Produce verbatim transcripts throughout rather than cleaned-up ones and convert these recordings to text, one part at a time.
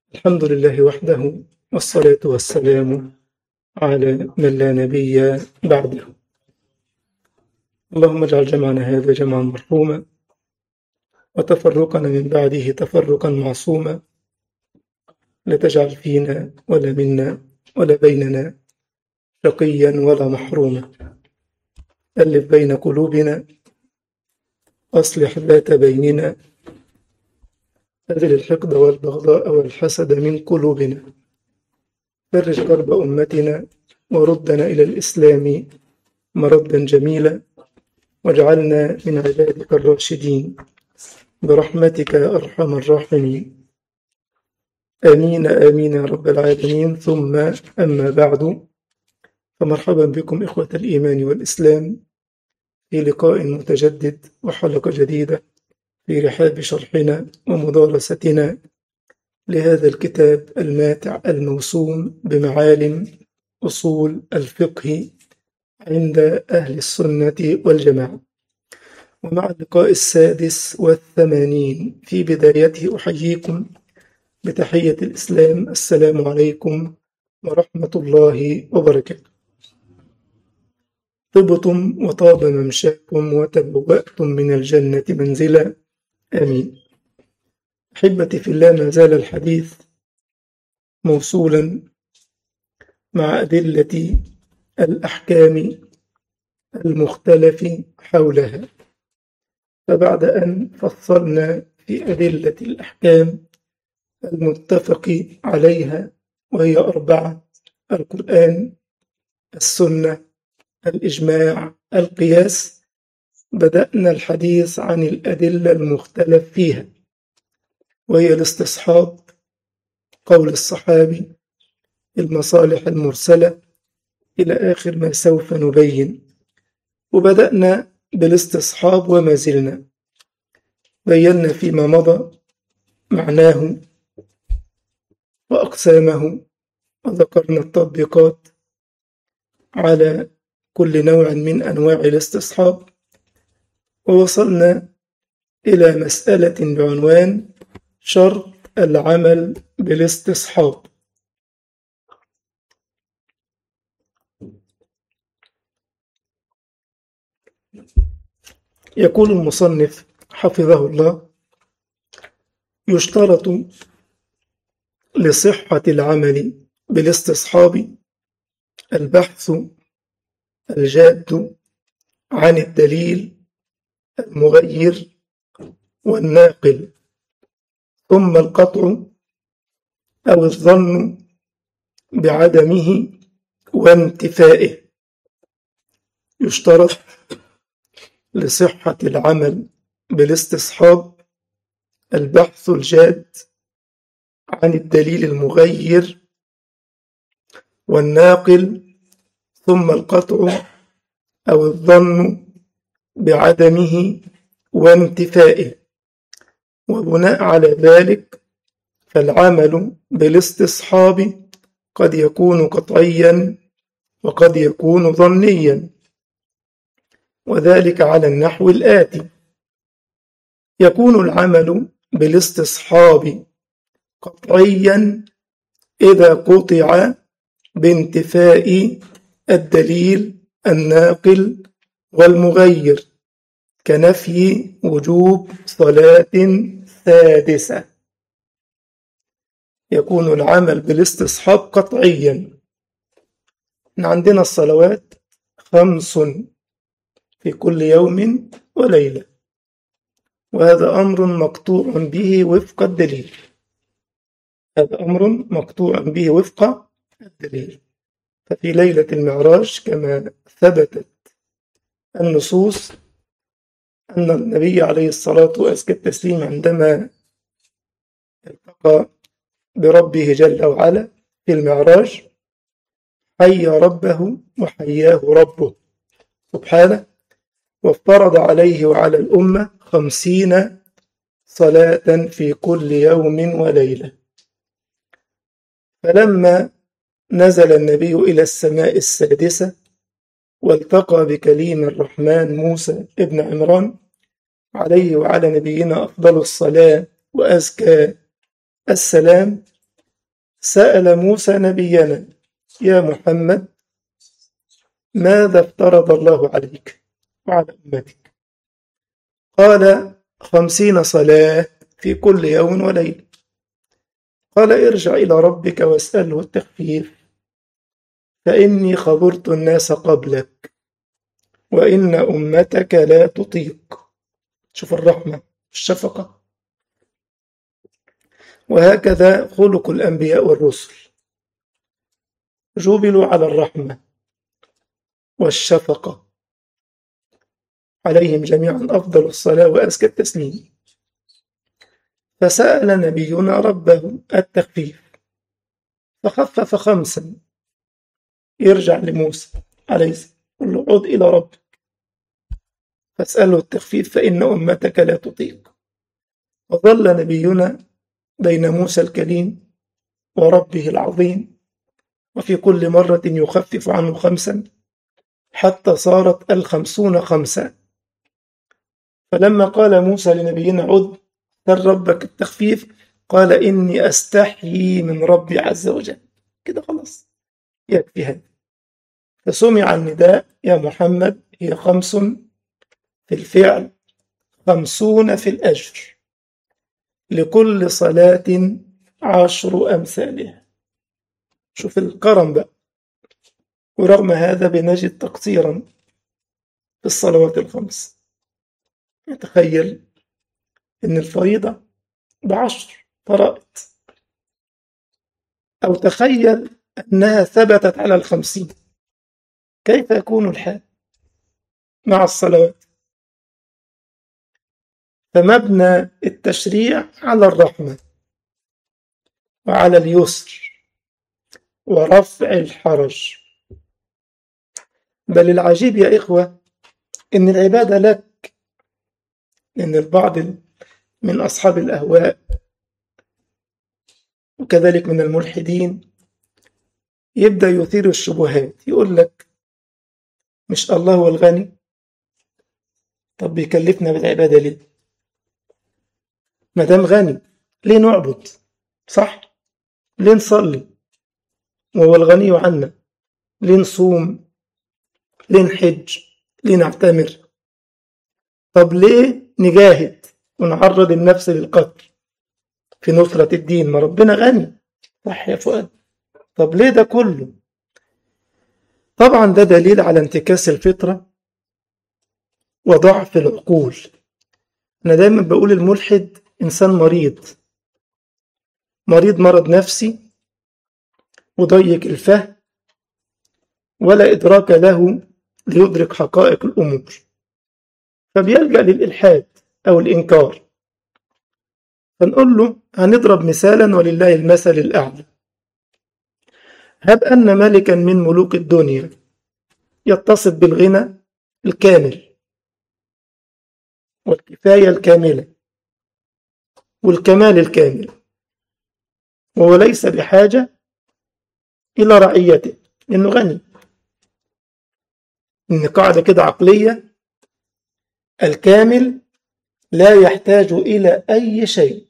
الحمد لله وحده، والصلاة والسلام على من لا نبي بعده. اللهم اجعل جمعنا هذا جمعا مرحوما، وتفرقنا من بعده تفرقا معصوما. لا تجعل فينا ولا منا ولا بيننا شقيا ولا محروما. ألف بين قلوبنا، أصلح ذات بيننا، أزل الحقد والبغضاء والحسد من قلوبنا. فرج كرب أمتنا، وردنا إلى الإسلام مردا جميلا، واجعلنا من عبادك الراشدين برحمتك يا أرحم الراحمين. آمين آمين يا رب العالمين. ثم أما بعد، فمرحبا بكم إخوة الإيمان والإسلام في لقاء متجدد وحلقة جديدة في رحاب شرحنا ومدارستنا لهذا الكتاب الماتع الموسوم بمعالم أصول الفقه عند أهل السنة والجماعة. ومع اللقاء السادس والثمانين في بدايته أحييكم بتحية الإسلام: السلام عليكم ورحمة الله وبركاته. طبتم وطاب ممشاكم وتبوأتم من الجنة منزلا، آمين. أحبتي في الله، ما زال الحديث موصولا مع أدلة الأحكام المختلف حولها. فبعد أن فصلنا في أدلة الأحكام المتفق عليها، وهي أربعة: القرآن، السنة، الإجماع، القياس، بدأنا الحديث عن الأدلة المختلف فيها، وهي الاستصحاب، قول الصحابي، المصالح المرسلة، إلى آخر ما سوف نبين. وبدأنا بالاستصحاب وما زلنا بينا فيما مضى معناه وأقسامه، وذكرنا التطبيقات على كل نوع من أنواع الاستصحاب، ووصلنا إلى مسألة بعنوان شرط العمل بالاستصحاب. يقول المصنف حفظه الله: يشترط لصحة العمل بالاستصحاب البحث الجاد عن الدليل المغير والناقل، ثم القطع أو الظن بعدمه وانتفائه. يشترط لصحة العمل بالاستصحاب البحث الجاد عن الدليل المغير والناقل، ثم القطع أو الظن بعدمه وانتفائه. وبناء على ذلك فالعمل بالاستصحاب قد يكون قطعيا وقد يكون ظنيا، وذلك على النحو الآتي: يكون العمل بالاستصحاب قطعيا إذا قطع بانتفاء الدليل الناقل والمغير، كنفي وجوب صلاة سادسة. يكون العمل بالاستصحاب قطعيا. عندنا الصلوات خمس في كل يوم وليلة، وهذا أمر مقطوع به وفق الدليل. هذا أمر مقطوع به وفق الدليل. ففي ليلة المعراج كما ثبتت النصوص أن النبي عليه الصلاة وأزكى التسليم عندما التقى بربه جل وعلا في المعراج حيى ربه وحياه ربه سبحانه، وافترض عليه وعلى الأمة خمسين صلاة في كل يوم وليلة. فلما نزل النبي إلى السماء السادسة والتقى بكليم الرحمن موسى ابن عمران عليه وعلى نبينا أفضل الصلاة وأزكى السلام، سأل موسى نبينا: يا محمد، ماذا افترض الله عليك وعلى أمتك؟ قال: خمسين صلاة في كل يوم وليلة. قال: ارجع إلى ربك واسأله التخفيف، فإني خبرت الناس قبلك وإن أمتك لا تطيق. شوف الرحمة الشفقة. وهكذا خلق الأنبياء والرسل، جبلوا على الرحمة والشفقة، عليهم جميعا أفضل الصلاة وأزكى التسليم. فسأل نبينا ربه التخفيف فخفف خمسا. يرجع لموسى عليه السلام يقول له: عد إلى ربك فاسأله التخفيف فإن أمتك لا تطيق. وظل نبينا بين موسى الكليم وربه العظيم، وفي كل مرة يخفف عنه خمسا حتى صارت الخمسون خمسا. فلما قال موسى لنبينا: عد سل ربك التخفيف، قال: إني أستحيي من ربي عز وجل. كده خلاص يكفي هذا. فسمع النداء: يا محمد، هي خمس في الفعل، خمسون في الأجر، لكل صلاة عشر أمثالها. شوف الكرم بقى. ورغم هذا بنجد تقصيرا في الصلوات الخمس. تخيل إن الفريضة بعشر فرائض، أو تخيل أنها ثبتت على الخمسين، كيف يكون الحال مع الصلوات؟ فمبنى التشريع على الرحمة وعلى اليسر ورفع الحرج. بل العجيب يا إخوة إن العبادة لك، لأن البعض من أصحاب الأهواء وكذلك من الملحدين يبدأ يثير الشبهات، يقول لك: مش الله هو الغني؟ طب بيكلفنا بالعبادة ليه؟ ما دام غني ليه نعبد؟ صح؟ ليه نصلي وهو الغني عنا؟ ليه نصوم؟ ليه نحج؟ ليه نعتمر؟ طب ليه نجاهد ونعرض النفس للقتل في نصرة الدين؟ ما ربنا غني. صح يا فؤاد؟ طب ليه ده كله؟ طبعا ده دليل على انتكاس الفطرة وضعف العقول. أنا دايما بقول الملحد إنسان مريض، مريض مرض نفسي وضيق الفهم ولا إدراك له ليدرك حقائق الأمور، فبيلجأ للإلحاد أو الإنكار. فنقول له هنضرب مثالا ولله المثل الأعلى. هب أن ملكا من ملوك الدنيا يتصف بالغنى الكامل والكفاية الكاملة والكمال الكامل، وهو ليس بحاجة إلى رعيته لأنه غني. إن قاعدة كده عقلية: الكامل لا يحتاج إلى أي شيء،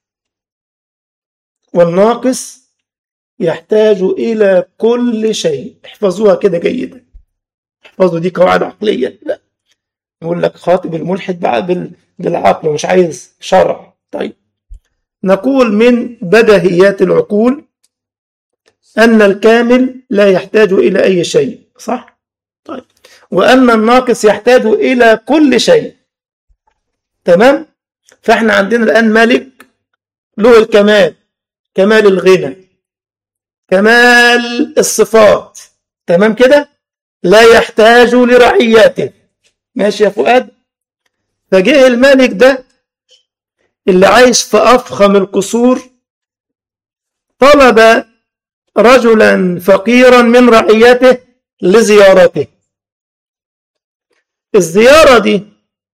والناقص يحتاج إلى كل شيء. احفظوها كده جيدا، احفظوا دي قواعد عقلية. لا يقول لك خاطب الملحد بقى بالعقل ومش عايز شرع. طيب نقول من بديهيات العقول أن الكامل لا يحتاج إلى أي شيء، صح؟ طيب وأن الناقص يحتاج إلى كل شيء، تمام؟ فإحنا عندنا الآن ملك له الكمال، كمال الغنى، كمال الصفات، تمام كده؟ لا يحتاج لرعيته. ماشي يا فؤاد؟ فجه الملك ده اللي عايش في أفخم القصور طلب رجلا فقيرا من رعيته لزيارته. الزيارة دي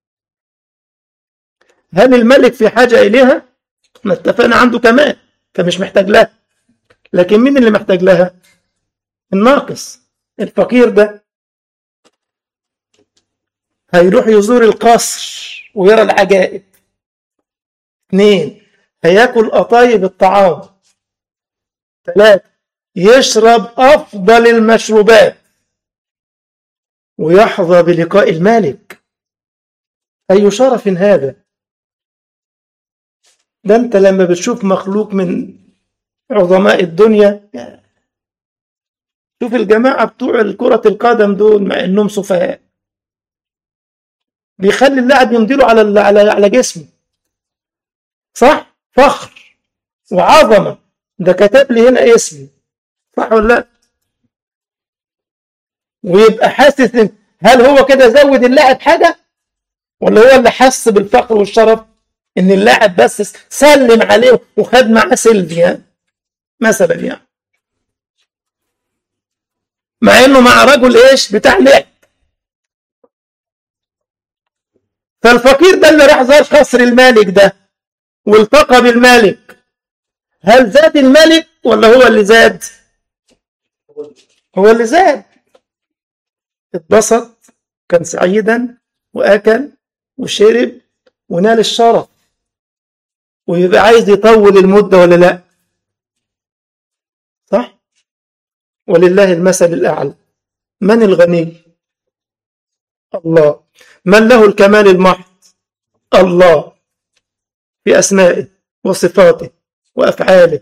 هل الملك في حاجة إليها؟ ما اتفقنا عنده كمال فمش محتاج لها، لكن مين اللي محتاج لها؟ الناقص. الفقير ده هيروح يزور القصر ويرى العجائب. اثنين، هياكل قطايب الطعام ثلاثة، يشرب أفضل المشروبات ويحظى بلقاء المالك. أي شرف هذا! ده أنت لما بتشوف مخلوق من عظماء الدنيا، شوف الجماعة بتوع كرة القدم دول مع إنهم سفهاء، بيخلي اللاعب يمديله على على على جسمه، صح؟ فخر وعظمة. ده كتب لي هنا اسمي، صح ولا لا؟ ويبقى حاسس إن هل هو كده زود اللاعب حاجة، ولا هو اللي حس بالفخر والشرف إن اللاعب بس سلم عليه وخد معاه سيلفي مثلا يعني، مع إنه مع رجل إيش بتاع لعب. فالفقير ده اللي راح زار قصر الملك ده والتقى بالملك، هل زاد الملك ولا هو اللي زاد؟ هو اللي زاد. اتبسط، كان سعيدا، وأكل وشرب ونال الشرف، ويبقى عايز يطول المدة ولا لا؟ صح؟ ولله المثل الأعلى. من الغني؟ الله. من له الكمال المحض؟ الله، في أسمائه وصفاته وأفعاله.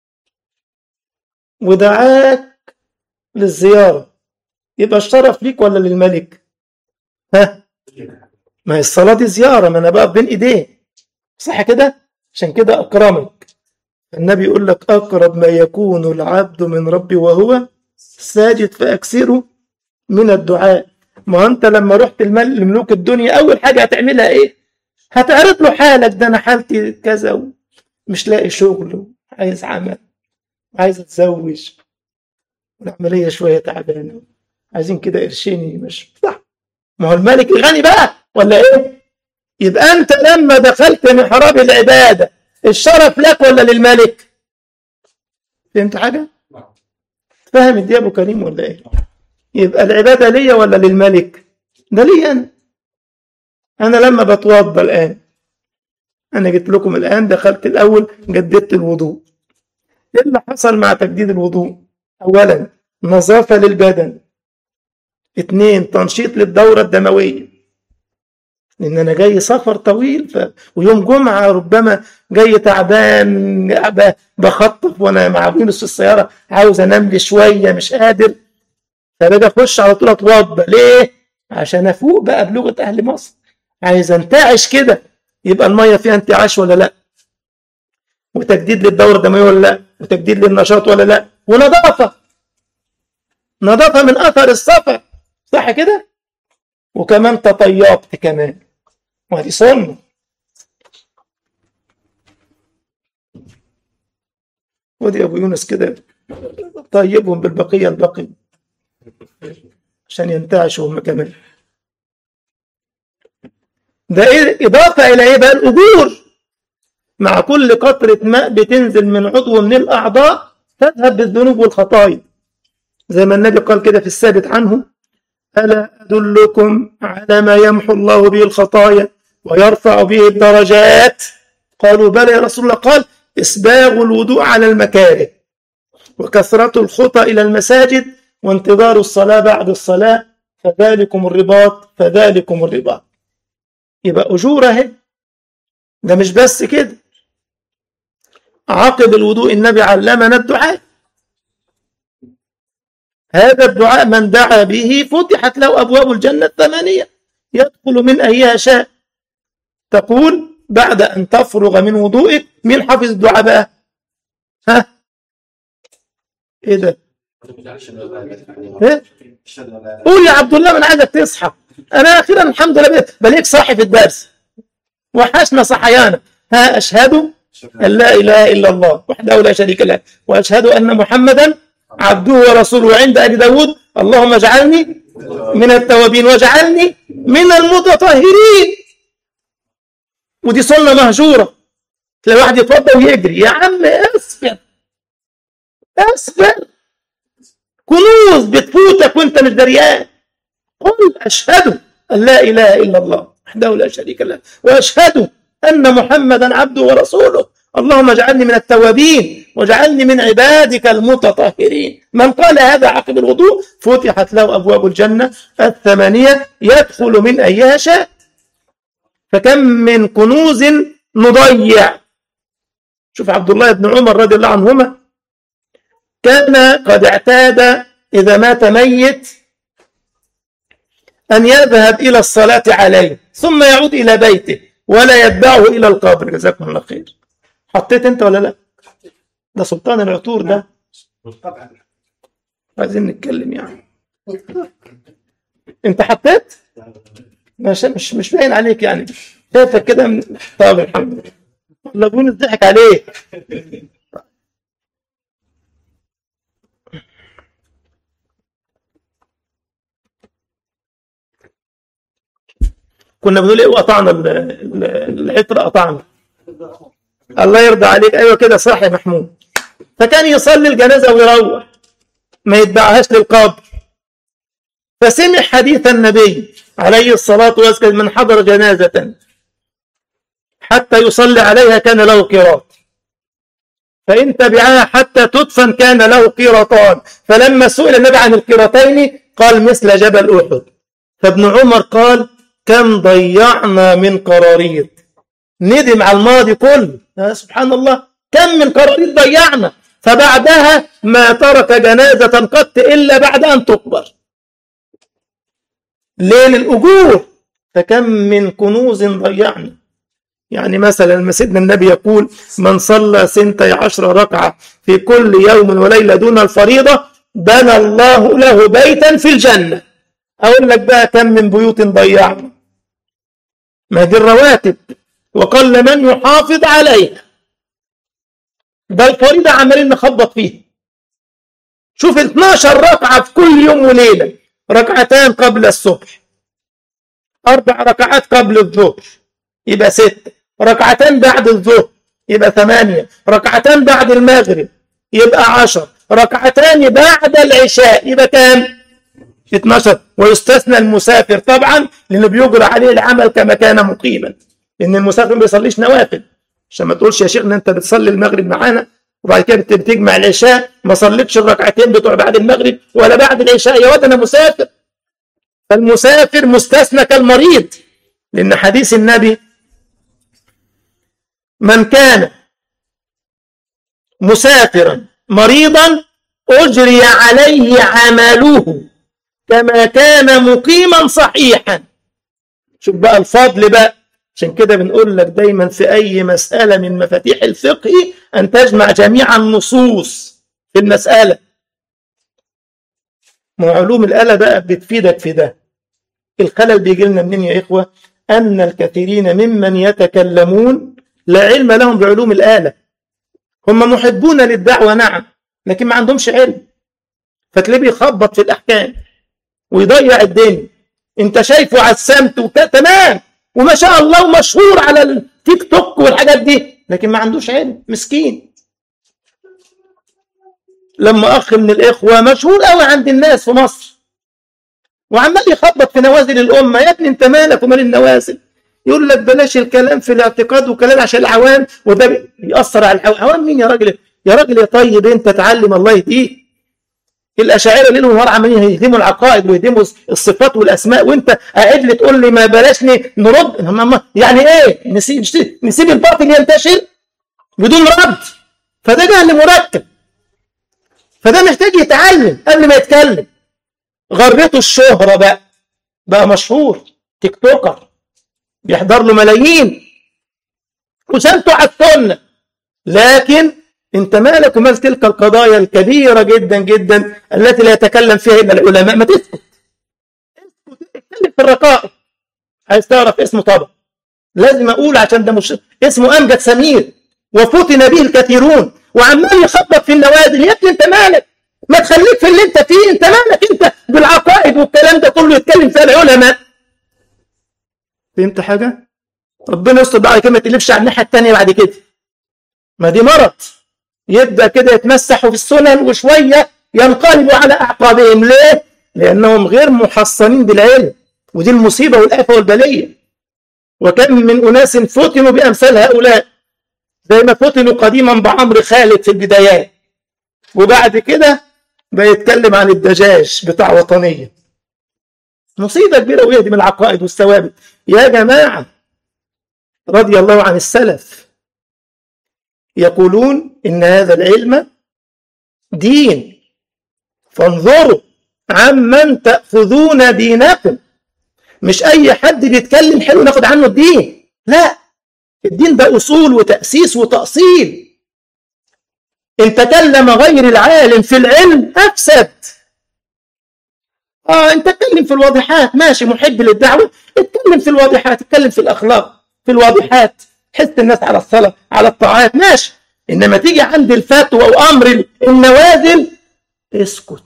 ودعاك للزيارة، يبقى الشرف ليك ولا للملك؟ ها؟ ما هي الصلاة دي زيارة، ما أنا بقى بين إيديه، صح كده؟ عشان كده أكرمك. النبي يقول لك أقرب ما يكون العبد من ربي وهو ساجد فأكثره من الدعاء. ما أنت لما رحت لملوك الدنيا أول حاجة هتعملها إيه؟ هتعرض له حالك، ده أنا حالتي كذا، مش لاقي شغل، عايز عمل، عايز أتزوج، والعملية شوية تعبانة، عايزين كده قرشيني، مش صح؟ ما هو الملك الغني بقى ولا إيه؟ يبقى أنت لما دخلت محراب العبادة الشرف لك ولا للملك؟ فهمت حاجة؟ فاهم دي أبو كريم ولا إيه؟ يبقى العبادة ليا ولا للملك؟ ده ليا أنا. أنا لما بتوضى الآن، أنا جيت لكم الآن، دخلت الأول جددت الوضوء. إيه اللي حصل مع تجديد الوضوء؟ أولا نظافة للبدن، اثنين تنشيط للدورة الدموية، لأن أنا جاي سفر طويل ف... ويوم جمعة ربما جاي تعبان، بخطف وأنا مع بينس في السيارة، عاوز أنام لي شوية مش قادر، فباجي أخش على طول أتوضى. ليه؟ عشان أفوق بقى بلغة أهل مصر، عايز أنتعش كده. يبقى المية فيها انتعاش ولا لأ؟ وتجديد للدورة الدموية ولا لأ؟ وتجديد للنشاط ولا لأ؟ ونظافة، نظافة من أثر السفر، صح كده؟ وكمان تطيبت كمان، وهذه سنة. ودي أبو يونس كده طيبهم بالبقية البقي عشان ينتعشوا هم كمان. ده إيه؟ إضافة إلى إيه بقى؟ الأجور. مع كل قطرة ماء بتنزل من عضو من الأعضاء تذهب بالذنوب والخطايا، زي ما النبي قال كده في الثابت عنه: ألا أدلكم على ما يمحو الله به الخطايا ويرفع به الدرجات؟ قالوا بلى يا رسول الله. قال: إسباغ الوضوء على المكاره، وكثرة الخطى إلى المساجد، وانتظار الصلاة بعد الصلاة، فذلكم الرباط فذلكم الرباط. يبقى أجوره. ده مش بس كده، عقب الوضوء النبي علمنا الدعاء. هذا الدعاء من دعا به فتحت له أبواب الجنة الثمانية، يدخل من أيها شاء. تقول بعد أن تفرغ من وضوئك: مين حافظ الدعاء بقى؟ ها؟ إيه ده؟ إيه؟ قول يا عبد الله، من عايزك تصحى. أنا أخيرا الحمد لله بليك صاحي في الدرس، وحشنا صحيانا. ها؟ أشهد أن لا إله إلا الله وحده لا شريك له، وأشهد أن محمدا عبده ورسوله. عند أبي داود: اللهم اجعلني من التوابين واجعلني من المتطهرين. ودي سنة مهجورة. تلاقي واحد يتوضى ويجري، يا عم اصبر اصبر، كنوز بتفوتك وانت مش دريان. قل أشهد أن لا إله إلا الله وحده لا شريك له، وأشهد أن محمدا عبده ورسوله. اللهم اجعلني من التوابين واجعلني من عبادك المتطهرين. من قال هذا عقب الوضوء فتحت له أبواب الجنة الثمانية يدخل من أيها شاء. فكم من كنوز نضيع. شوف عبد الله بن عمر رضي الله عنهما كان قد اعتاد إذا مات ميت أن يذهب إلى الصلاة عليه ثم يعود إلى بيته ولا يتبعه إلى القبر. جزاكم الله خير. حطيت أنت ولا لا؟ ده سلطان العطور ده. عايزين نتكلم يعني. أنت حطيت؟ مش مش مش باين عليك يعني. شايفك كده من... طب الحمد لله. والله بونس ضحك عليك. كنا بنقول ايه وقطعنا العطر قطعنا. الله يرضى عليك. ايوه كده صح يا محمود. فكان يصلي الجنازه ويروح ما يتبعهاش للقبر. فسمع حديث النبي عليه الصلاه والسلام من حضر جنازه حتى يصلي عليها كان له قيراط، فإن تبعها حتى تدفن كان له قيراطان. فلما سئل النبي عن القيراطين قال مثل جبل أحد. فابن عمر قال كم ضيعنا من قراريط. ندم على الماضي كله. سبحان الله كم من قراريط ضيعنا. فبعدها ما ترك جنازة قط إلا بعد أن تقبر. ليه؟ للأجور. فكم من كنوز ضيعنا. يعني مثلا سيدنا النبي يقول من صلى سنتي عشر ركعة في كل يوم وليلة دون الفريضة بنى الله له بيتا في الجنة. أقول لك بقى كم من بيوت ضيعنا. ما دي الرواتب وقل من يحافظ عليها. ده الفريضة عمالين نخبط فيها. شوف اثناشر ركعة في كل يوم وليلة، ركعتان قبل الصبح، أربع ركعات قبل الظهر يبقى ستة، ركعتان بعد الظهر يبقى ثمانية، ركعتان بعد المغرب يبقى عشر، ركعتان بعد العشاء يبقى كام؟ اثناشر. ويستثنى المسافر طبعا لأنه بيجرى عليه العمل كما كان مقيما، لأن المسافر ما بيصليش نوافل. عشان ما تقولش يا شيخنا أنت بتصلي المغرب معانا وبعد كده بتجمع العشاء ما صليتش الركعتين بتوع بعد المغرب ولا بعد العشاء. يا واد أنا مسافر. فالمسافر مستثنى كالمريض، لأن حديث النبي من كان مسافرا مريضا أجري عليه عمله كما كان مقيما صحيحا. شوف بقى الفضل بقى. عشان كده بنقول لك دايما في أي مسألة من مفاتيح الفقه أن تجمع جميع النصوص في المسألة. وعلوم الآلة بقى بتفيدك في ده. الخلل بيجي لنا منين يا إخوة؟ أن الكثيرين ممن يتكلمون لا علم لهم بعلوم الآلة. هم محبون للدعوة نعم، لكن ما عندهمش علم. فتلاقيه بيخبط في الأحكام ويضيع الدنيا. انت شايفه على السمت تمام وما شاء الله مشهور على التيك توك والحاجات دي، لكن ما عندوش علم مسكين. لما أخ من الإخوة مشهور قوي عند الناس في مصر وعمال يخبط في نوازل الأمة. يا ابني انت مالك ومال النوازل؟ يقول لك بلاش الكلام في الاعتقاد وكلام عشان العوام وده بيأثر على العوام. عوام مين يا راجل؟ يا راجل يا طيب انت تعلم الله يهديك. الأشاعرة ليل ونهار عمالين يهدموا العقائد ويهدموا الصفات والأسماء، وانت قاعد لي تقول لي ما بلاشني نرد. يعني ايه؟ نسيب نسيب الباطل ينتشر بدون رد؟ فده جهل مركب. فده محتاج يتعلم قبل ما يتكلم. غرته الشهرة بقى بقى مشهور تيك توكر بيحضر له ملايين وسنته على السنة، لكن انت مالك ومال تلك القضايا الكبيرة جدا جدا التي لا يتكلم فيها إلا العلماء؟ ما تسكت. اتكلم في الرقائق. عايز تعرف اسمه طبعا لازم أقول عشان ده مش اسمه أمجد سمير وفتن به الكثيرون وعمال يخبط في النوازل. يا ابني انت مالك؟ ما تخليك في اللي انت فيه. انت مالك انت بالعقائد والكلام ده كله يتكلم فيها العلماء؟ فهمت حاجة؟ ربنا يستر بقى كده ما تقلبش على الناحية التانية بعد كده. ما دي مرض. يبدأ كده يتمسحوا في السنن وشوية ينقلبوا على أعقابهم. ليه؟ لأنهم غير محصنين بالعلم، ودي المصيبة والآفة والبلية. وكم من أناس فتنوا بأمثال هؤلاء زي ما فتنوا قديما بعمرو خالد في البدايات، وبعد كده بيتكلم عن الدجاج بتاع وطنية. مصيبة كبيرة، وهي دي من العقائد والثوابت يا جماعة. رضي الله عن السلف يقولون إن هذا العلم دين، فانظروا عمن تأخذون دينكم. مش أي حد بيتكلم حلو ناخد عنه الدين، لا، الدين ده أصول وتأسيس وتأصيل. إن تكلم غير العالم في العلم أفسد. آه أنت تتكلم في الواضحات ماشي، محب للدعوة، اتكلم في الواضحات، اتكلم في الأخلاق في الواضحات، حث الناس على الصلاة على الطاعات ماشي. إنما تيجي عند الفتوى وأمر النوازل اسكت.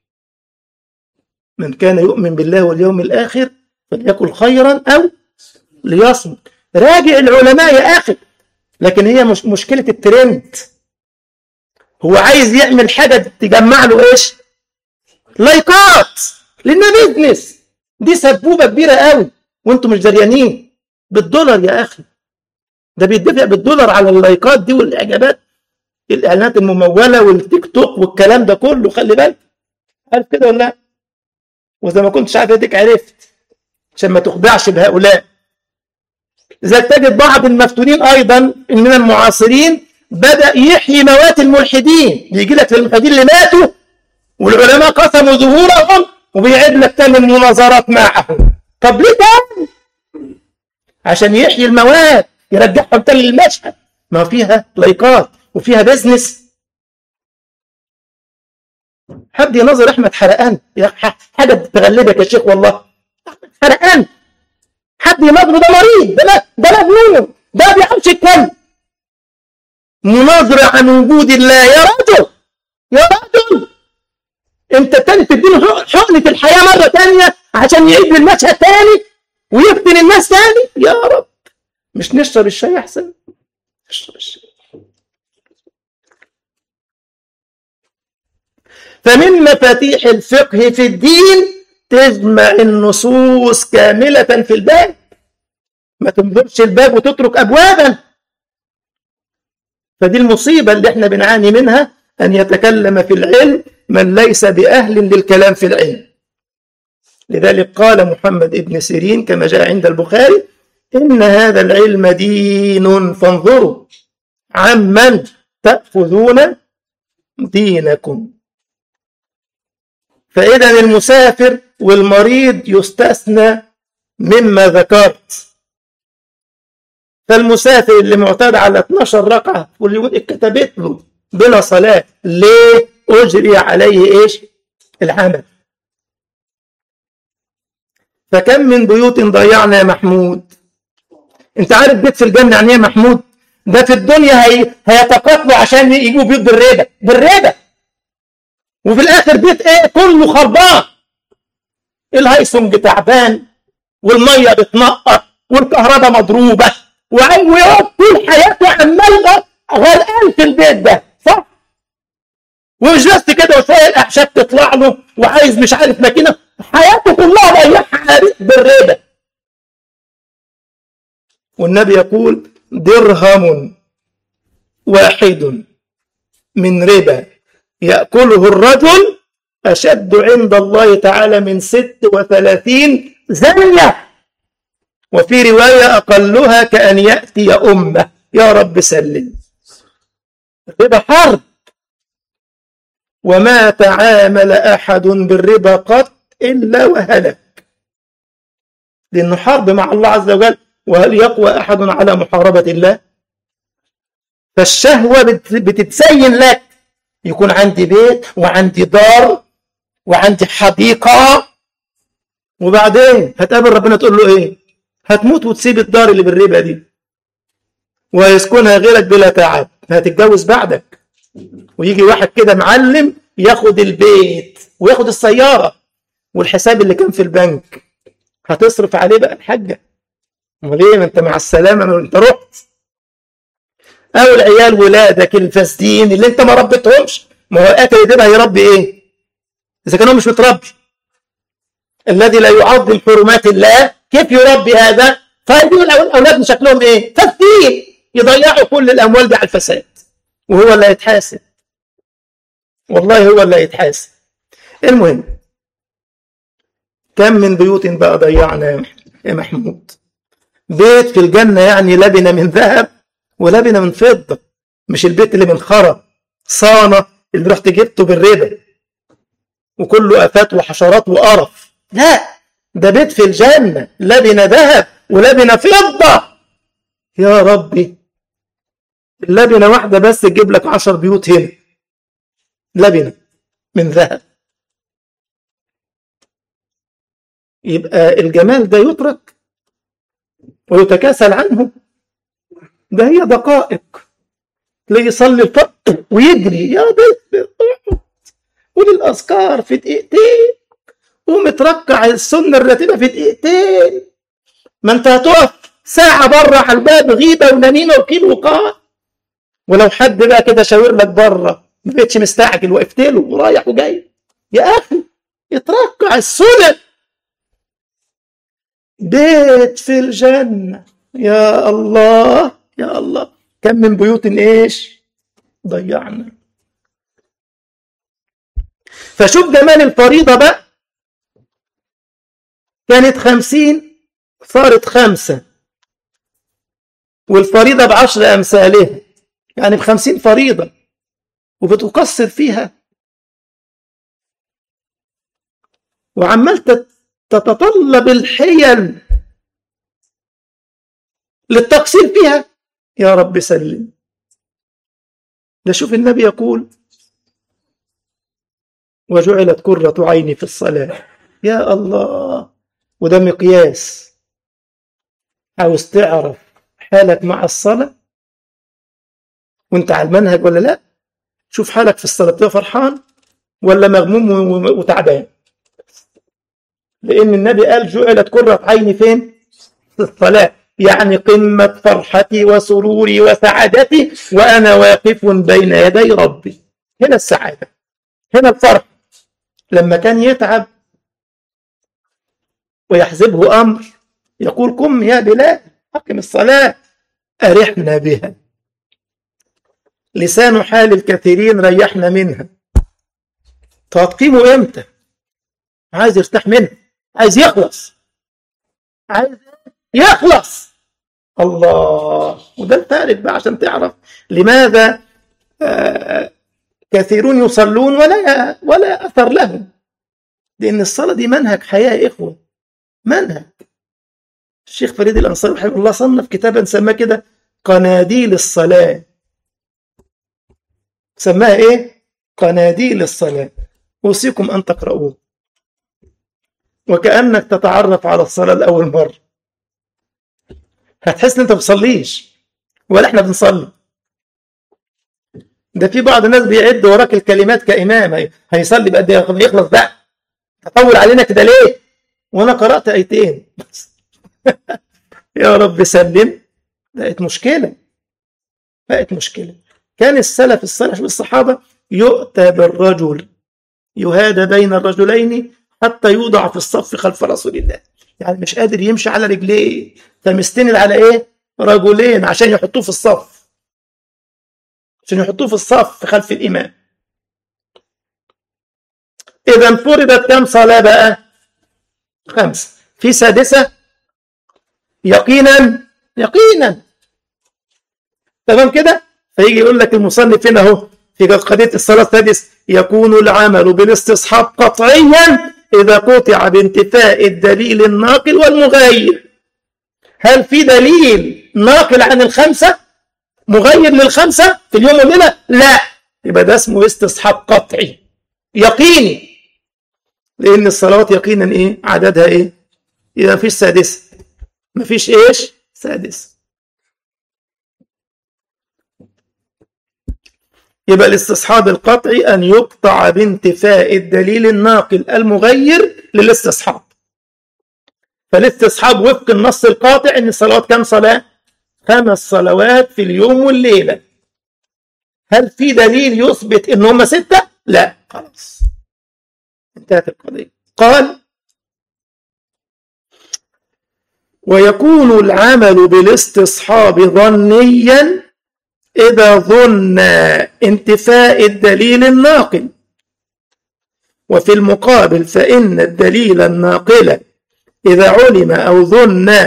من كان يؤمن بالله واليوم الآخر فليقل خيرا أو ليصمت. راجع العلماء يا أخي. لكن هي مش مشكلة الترند، هو عايز يعمل حاجة تجمع له إيش؟ لايكات، لأنها بيزنس. دي سبوبة كبيرة قوي وانتم مش دريانين. بالدولار يا أخي، ده بيدفع بالدولار على اللايكات دي والإعجابات، الإعلانات الممولة والتيك توك والكلام ده كله. خلي بالك، عارف كده ولا لا؟ وإذا ما كنتش عارف اديك عرفت عشان ما تخدعش بهؤلاء. إذا تجد بعض المفتونين أيضا من المعاصرين بدأ يحيي موات الملحدين، بيجي لك الملحدين اللي ماتوا والعلماء قسموا ظهورهم وبيعيد لك تاني المناظرات معهم. طب ليه تاني؟ عشان يحيي الموات، يرجعهم تاني للمشهد. ما فيها لايكات وفيها بيزنس. حد ينظر أحمد حرقان، حاجة تغلبك يا شيخ والله. أحمد حرقان حد ينظره؟ ده مريض، ده ده مجنون، ده ما بيعرفش يتكلم. مناظرة عن وجود الله يا رجل، يا رجل انت تاني تديله حقنة الحياة مرة تانية عشان يعيد المشهد تاني ويفتن الناس تاني. يا رب، مش نشرب الشاي احسن؟ نشرب الشاي. فمن مفاتيح الفقه في الدين تجمع النصوص كاملة في الباب، ما تنظرش الباب وتترك أبوابا. فدي المصيبة اللي احنا بنعاني منها، أن يتكلم في العلم من ليس بأهل للكلام في العلم. لذلك قال محمد ابن سيرين كما جاء عند البخاري: إن هذا العلم دين فانظروا عمن تأخذون دينكم. فإذا المسافر والمريض يستثنى مما ذكرت. فالمسافر اللي معتاد على اثناشر ركعة واللي يقول اتكتبت له بلا صلاة، ليه؟ أجري عليه إيش؟ العمل. فكم من بيوت ضيعنا يا محمود. انت عارف بيت في الجنة يعني ايه محمود؟ ده في الدنيا هي... هيتقاتلوا عشان يجوا بيوت بالربا بالربا، وفي الآخر بيت ايه؟ كله خربان. الهيسنج تعبان والمية بتنقط والكهرباء مضروبة ويقعد طول حياته عمال غرقان في البيت ده، صح؟ ومش بس كده، وشوية الأعشاب تطلع له وعايز مش عارف ماكينة، حياته كلها ضيعها بالربا. والنبي يقول: درهم واحد من ربا يأكله الرجل أشد عند الله تعالى من ست وثلاثين زنية، وفي رواية أقلها كأن يأتي أمة. يا رب سلم. الربا حرب، وما تعامل أحد بالربا قط إلا وهلك، لأنه حرب مع الله عز وجل. وهل يقوى أحد على محاربة الله؟ فالشهوة بتتزين لك، يكون عندي بيت وعندي دار وعندي حديقة، وبعدين هتقابل ربنا تقول له إيه؟ هتموت وتسيب الدار اللي بالربا دي ويسكنها غيرك بلا تعب. هتتجوز بعدك، ويجي واحد كده معلم ياخد البيت وياخد السيارة والحساب اللي كان في البنك، هتصرف عليه بقى الحاجة. امال ايه؟ ما انت مع السلامة، ما انت رحت. او العيال ولادك الفاسدين اللي انت ما ربيتهمش، ما هو اكل ده هيربي ايه اذا كانوا مش متربي؟ الذي لا يعظم حرمات الله كيف يربي هذا؟ فهيجوا الاولاد من شكلهم ايه؟ فاسدين. يضيعوا كل الأموال دي على الفساد، وهو اللي هيتحاسب، والله هو اللي هيتحاسب. المهم، كم من بيوت بقى ضيعنا يا محمود. بيت في الجنة يعني لبنة من ذهب ولبنة من فضة، مش البيت اللي من خرب صانة اللي رحت جبته بالربا وكله آفات وحشرات وقرف، لا، ده بيت في الجنة لبنة ذهب ولبنة فضة. يا ربي، اللبنة واحدة بس تجيب لك عشر بيوت هنا لبنة من ذهب. يبقى الجمال ده يترك ويتكاسل عنه؟ ده هي دقائق، تلاقي يصلي الفرق ويجري يا بيت وللأذكار في دقيقتين، ومتركع السنة الراتبة في دقيقتين. ما انت هتقف ساعة بره على الباب غيبة ونميمة وكيل وقاع. ولو حد بقى كده شاور لك بره ما بقتش مستعجل، وقفت له ورايح وجاي، يا أخي اتركع السنة. بيت في الجنة، يا الله يا الله، كم من بيوت ايش ضيعنا. فشوف جمال الفريضة بقى، كانت خمسين صارت خمسة، والفريضة بعشر أمثالها، يعني بخمسين فريضة وبتقصر فيها، وعمال تتطلب الحيل للتقصير فيها. يا رب سلم. ده شوف النبي يقول وجعلت قرة عيني في الصلاة. يا الله، وده مقياس. عاوز تعرف حالك مع الصلاة وانت على المنهج ولا لا؟ شوف حالك في الصلاة، تبقى فرحان ولا مغموم وتعبان؟ لأن النبي قال جعلت قرة عيني فين؟ في الصلاة، يعني قمة فرحتي وسروري وسعادتي وأنا واقف بين يدي ربي. هنا السعادة، هنا الفرح. لما كان يتعب ويحزبه أمر يقول قم يا بلال أقم الصلاة أرحنا بها. لسان حال الكثيرين ريحنا منها. تقيمه إمتى؟ عايز يرتاح منها، عايز يخلص، عايز يخلص. الله، وده الفارق بقى عشان تعرف لماذا آه كثيرون يصلون ولا ولا أثر لهم. لأن الصلاة دي منهج حياة يا إخوة، منهج. الشيخ فريد الأنصاري رحمه الله صنف كتابا سماه كده قناديل الصلاة. سماها إيه؟ قناديل الصلاة. أوصيكم أن تقرؤوه، وكأنك تتعرف على الصلاة لأول مرة. هتحس ان انت بتصليش ولا احنا بنصلي. ده في بعض الناس بيعد وراك الكلمات كإمام، هيصلي بقد ايه يخلص بقى، تطول علينا كده ليه وانا قرأت ايتين بس. يا رب سلم. بقت مشكلة، بقت مشكلة. كان السلف الصالح والصحابة يؤتى بالرجل يهادى بين الرجلين حتى يوضع في الصف خلف رسول الله. يعني مش قادر يمشي على رجليه، فمستند على ايه؟ رجلين عشان يحطوه في الصف، عشان يحطوه في الصف خلف الإمام. إذا فرضت كم صلاة بقى؟ خمس. في سادسة يقينا يقينا، تمام كده؟ فيجي يقول لك المصنف هنا اهو في قضية الصلاة السادس يكون العمل بالاستصحاب قطعيا إذا قطع بانتفاء الدليل الناقل والمغير. هل في دليل ناقل عن الخمسة مغير للخمسة في اليوم والليلة؟ لا، يبقى ده اسمه استصحاب قطعي يقيني. لأن الصلوات يقينا إيه؟ عددها إيه؟ إذا مفيش سادس، مفيش إيش؟ سادس. يبقى الاستصحاب القطعي أن يقطع بانتفاء الدليل الناقل المغير للاستصحاب. فالاستصحاب وفق النص القاطع ان الصلوات كم صلاة؟ خمس صلوات في اليوم والليلة. هل في دليل يثبت ان هم ستة؟ لا، خلاص انتهت القضية. قال ويكون العمل بالاستصحاب ظنيا إذا ظن انتفاء الدليل الناقل، وفي المقابل فإن الدليل الناقل إذا علم أو ظن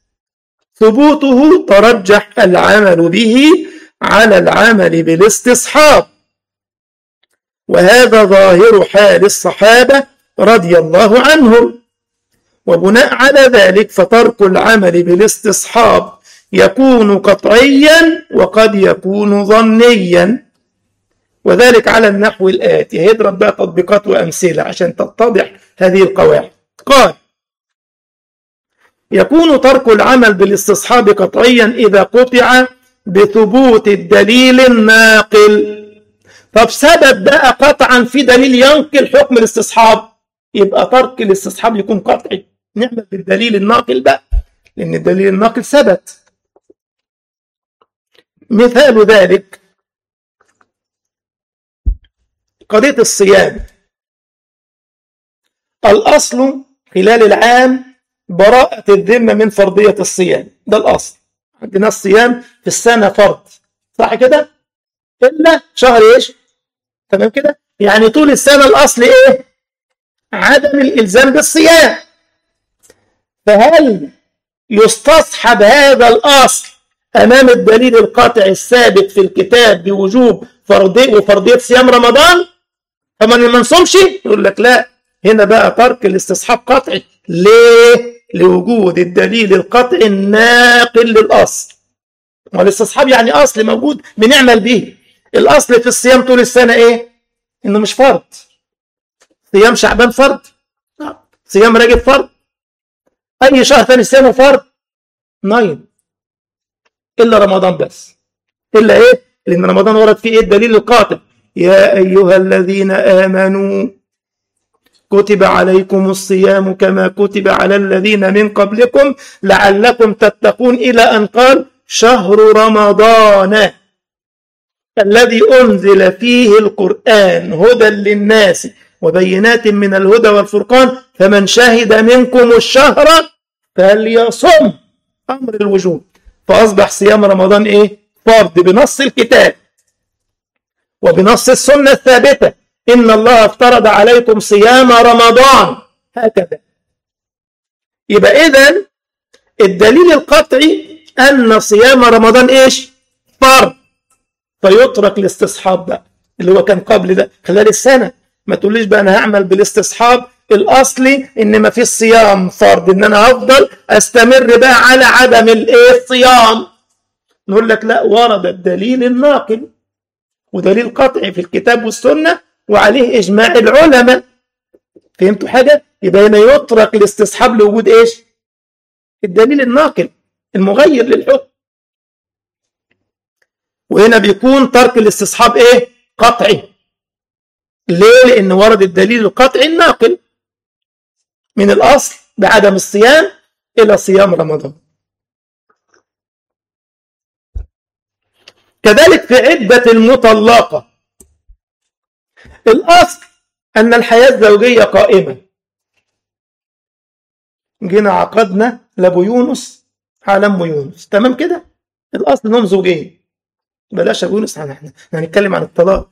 ثبوته ترجح العمل به على العمل بالاستصحاب، وهذا ظاهر حال الصحابة رضي الله عنهم. وبناء على ذلك فترك العمل بالاستصحاب يكون قطعيا وقد يكون ظنيا، وذلك على النحو الآتي. هيضرب بقى تطبيقات وأمثلة عشان تتضح هذه القواعد. قال: يكون ترك العمل بالاستصحاب قطعيا إذا قطع بثبوت الدليل الناقل. طب سبب بقى قطعا في دليل ينقل حكم الاستصحاب، يبقى ترك الاستصحاب يكون قطعي، نعمل بالدليل الناقل بقى، لأن الدليل الناقل ثبت. مثال ذلك قضية الصيام. الأصل خلال العام براءة الذمة من فرضية الصيام، ده الأصل. عندنا الصيام في السنة فرض، صح كده؟ إلا شهر إيش؟ تمام كده؟ يعني طول السنة الأصل إيه؟ عدم الإلزام بالصيام. فهل يستصحب هذا الأصل أمام الدليل القاطع الثابت في الكتاب بوجوب فرضية وفرضية صيام رمضان؟ فمن ما نصومش يقول لك لا، هنا بقى ترك الاستصحاب قطعي. ليه؟ لوجود الدليل القطعي الناقل للأصل. والاستصحاب يعني أصل موجود بنعمل به. الأصل في الصيام طول السنة إيه؟ إنه مش فرض. صيام شعبان فرض، صيام رجب فرض، أي شهر ثاني صيامه فرض نايم، إلا رمضان بس. إلا إيه؟ لأن رمضان ورد فيه إيه؟ الدليل القاطع: يا أيها الذين آمنوا كتب عليكم الصيام كما كتب على الذين من قبلكم لعلكم تتقون، إلى أن قال: شهر رمضان الذي أنزل فيه القرآن هدى للناس وبينات من الهدى والفرقان فمن شهد منكم الشهر فليصم، أمر الوجوب. فأصبح صيام رمضان إيه؟ فرض بنص الكتاب وبنص السنة الثابتة: إن الله افترض عليكم صيام رمضان، هكذا. يبقى إذن الدليل القطعي أن صيام رمضان إيش؟ فرض، فيترك الاستصحاب بقى اللي هو كان قبل ده خلال السنة. ما تقوليش بقى أنا هعمل بالاستصحاب الأصلي إن ما في الصيام فرض، إن أنا هفضل أستمر بقى على عدم الصيام. نقول لك لا، ورد الدليل الناقل ودليل قطعي في الكتاب والسنة وعليه إجماع العلماء. فهمتوا حاجة؟ يبقى هنا يترك الاستصحاب لوجود إيش؟ الدليل الناقل المغير للحكم. وهنا بيكون ترك الاستصحاب إيه؟ قطعي. ليه؟ لأن ورد الدليل القطعي الناقل من الأصل بعدم الصيام إلى صيام رمضان. كذلك في عدة المطلقة، الأصل أن الحياة الزوجية قائمة. جينا عقدنا لأبو يونس على أم يونس، تمام كده؟ الأصل أنهم زوجين. بلاش أبو يونس، احنا هنتكلم عن الطلاق.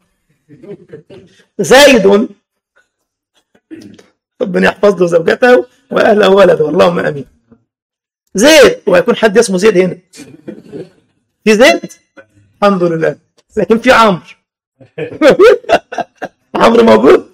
زيد ربنا يحفظ له زوجته وأهله وولده، اللهم آمين. زيد، ويكون حد اسمه زيد هنا؟ في زيد؟ الحمد لله. لكن في عمرو. عمرو موجود؟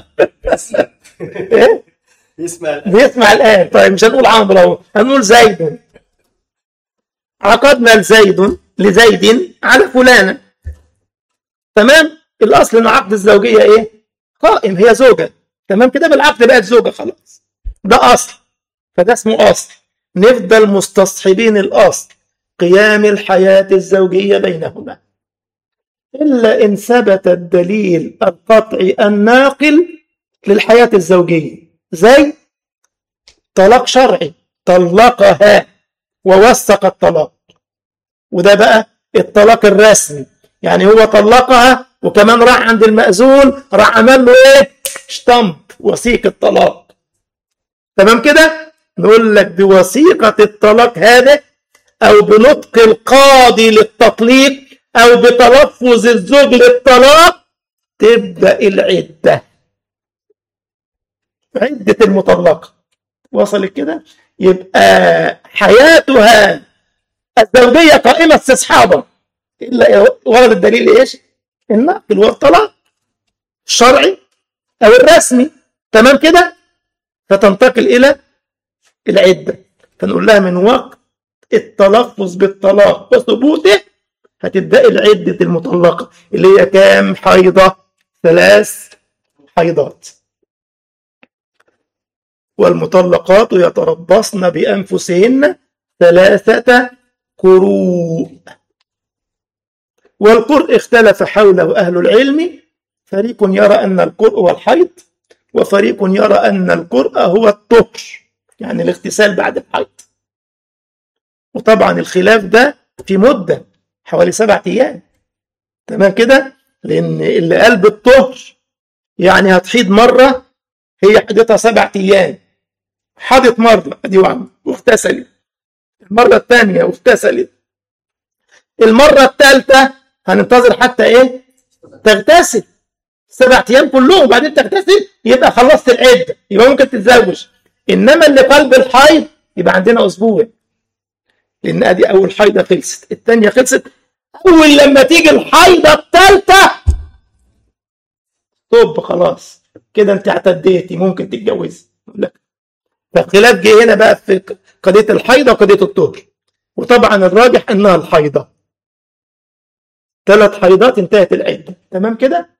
ايه؟ يسمع الآن. بيسمع الآن. طيب مش هنقول عمرو اهو، هنقول زيد. عقدنا لزيد لزيد على فلانة، تمام؟ الأصل إن عقد الزوجية إيه؟ قائم، هي زوجة، تمام كده؟ بالعقد بقت زوجة خلاص، ده أصل، فده اسمه أصل. نفضل مستصحبين الأصل، قيام الحياة الزوجية بينهما، إلا إن ثبت الدليل القطعي الناقل للحياة الزوجية، زي طلاق شرعي، طلقها ووثق الطلاق، وده بقى الطلاق الرسمي. يعني هو طلقها وكمان راح عند المأذون راح عمل له ايه؟ شطمب وثيق الطلاق، تمام كده؟ نقول لك بوثيقة الطلاق هذا أو بنطق القاضي للتطليق أو بتلفظ الزوج للطلاق تبدأ العدة، عدة المطلقة. وصلت كده؟ يبقى حياتها الزوجية قائمة استصحابا، إلا ورد الدليل إيش؟ النقل والطلاق الشرعي أو الرسمي. تمام كده؟ فتنتقل إلى العدة، فنقول لها من وقت التلفظ بالطلاق وثبوته هتبدأ العدة المطلقة اللي هي كام حيضة؟ ثلاث حيضات. والمطلقات يتربصن بأنفسهن ثلاثة قروء. والقرء اختلف حوله أهل العلم، فريق يرى أن القرء هو الحيض، وفريق يرى أن القرء هو الطهر، يعني الاغتسال بعد الحيض. وطبعا الخلاف ده في مدة حوالي سبعة أيام. تمام كده؟ لأن اللي قال بالطهر يعني هتحيض مرة، هي حيضتها سبعة أيام، حاضت مرة دي وعم واغتسلت، المرة الثانية واغتسلت، المرة الثالثة هننتظر حتى ايه؟ تغتسل سبع ايام كلهم وبعدين تغتسل، يبقى خلصت العدة، يبقى ممكن تتزوج. انما اللي قلب الحيض يبقى عندنا اسبوع، لان ادي اول حيضة خلصت، الثانية خلصت، اول لما تيجي الحيضة الثالثة طب خلاص كده انت اعتديتي ممكن تتجوزي. فالخلاف جه هنا بقى في قضية الحيضة وقضية الطهر، وطبعا الراجح انها الحيضة، ثلاث حيضات انتهت العدة. تمام كده؟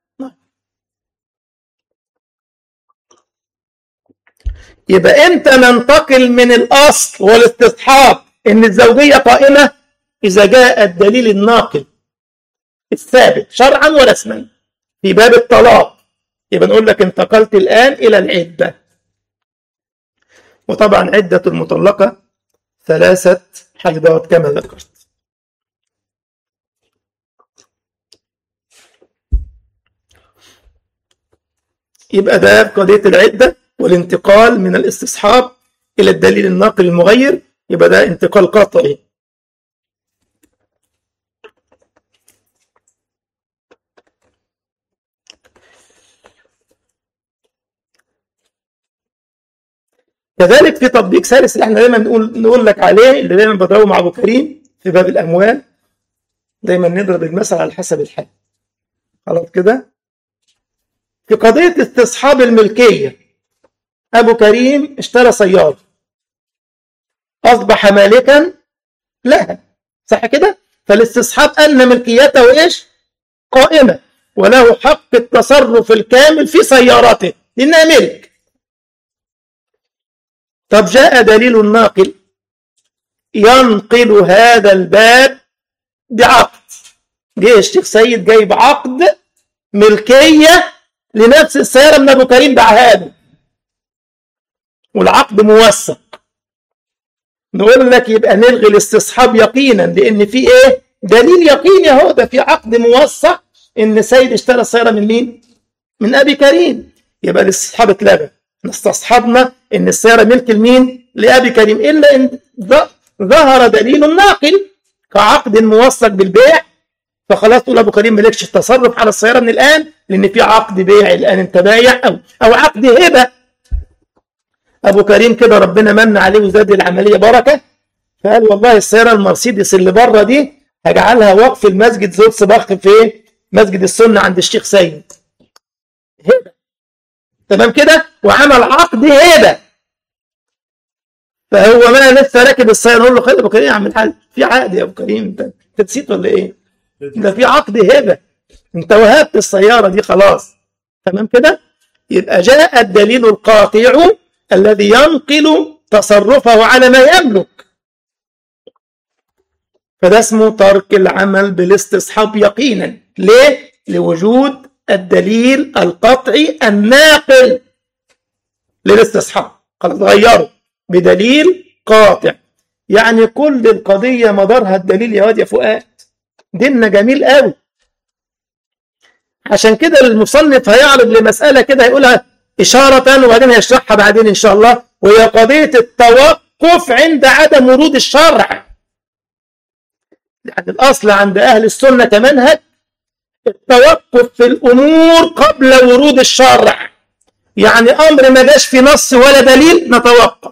يبقى امتى ننتقل من الاصل والاستصحاب ان الزوجية قائمة؟ اذا جاء الدليل الناقل الثابت شرعا ورسما في باب الطلاق، يبقى نقول لك انتقلت الان الى العدة. وطبعا عدة المطلقة ثلاثة حيضات كما ذكرت. يبقى ده قضية العدة والانتقال من الاستصحاب إلى الدليل الناقل المغير، يبقى ده انتقال قطعي. كذلك في تطبيق ثالث اللي احنا دايما نقول نقول لك عليه، اللي دايما بضربه مع ابو كريم في باب الاموال، دايما نضرب المثل على حسب الحال. خلاص كده؟ في قضية استصحاب الملكية، ابو كريم اشترى سيارة اصبح مالكا لها، صح كده؟ فالاستصحاب ان ملكيته ايش؟ قائمة، وله حق التصرف الكامل في سيارته لانها ملك. طب جاء دليل الناقل ينقل هذا الباب بعقد، جه الشيخ سيد جايب عقد ملكية لنفس السيارة من أبو كريم باعها له، والعقد موثق. نقول لك يبقى نلغي الاستصحاب يقينا، لأن في إيه؟ دليل يقيني أهو، ده في عقد موثق إن سيد اشترى السيارة من مين؟ من أبي كريم، يبقى الاستصحاب اتلغى. استصحبنا ان السيارة ملك المين؟ لأبي كريم، إلا إن ظهر دليل الناقل كعقد موثق بالبيع، فخلاص تقول أبو كريم ملكش التصرف على السيارة من الآن، لأن في عقد بيع الآن أنت بايع، أو أو عقد هبة. أبو كريم كده ربنا من عليه وزاد العملية بركة، فقال والله السيارة المرسيدس اللي بره دي هجعلها وقف المسجد زود صباح في مسجد السنة عند الشيخ سيد، هبة. تمام كده؟ وعمل عقد هبة. فهو ما لسه راكب السيارة نقول له خلي ابو كريم يا عم الحاج في عقد يا ابو كريم، انت انت نسيت ولا ايه؟ ده في عقد هبة، انت وهبت السيارة دي خلاص. تمام كده؟ يبقى جاء الدليل القاطع الذي ينقل تصرفه على ما يملك، فده اسمه ترك العمل بالاستصحاب يقينا. ليه؟ لوجود الدليل القطعي الناقل للاستصحاب، خلاص غيره بدليل قاطع. يعني كل القضية مدارها الدليل يا واد يا فؤاد، ديننا جميل قوي. عشان كده المصنف هيعرض لمسألة كده هيقولها إشارة وبعدين هيشرحها بعدين إن شاء الله وهي قضية التوقف عند عدم ورود الشرع. يعني الأصل عند أهل السنة كمنهج التوقف في الأمور قبل ورود الشرع. يعني أمر ما جاش في نص ولا دليل نتوقف.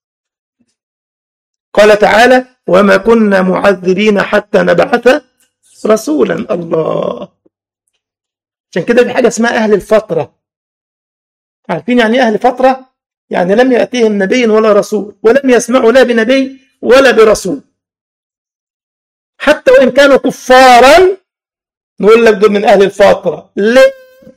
قال تعالى وما كنا معذبين حتى نبعث رسولا. الله. عشان كده في حاجة اسمها أهل الفترة. عارفين يعني أهل فترة؟ يعني لم يأتيهم نبي ولا رسول ولم يسمعوا لا بنبي ولا برسول، حتى وإن كانوا كفارا نقول لك دول من أهل الفترة. ليه؟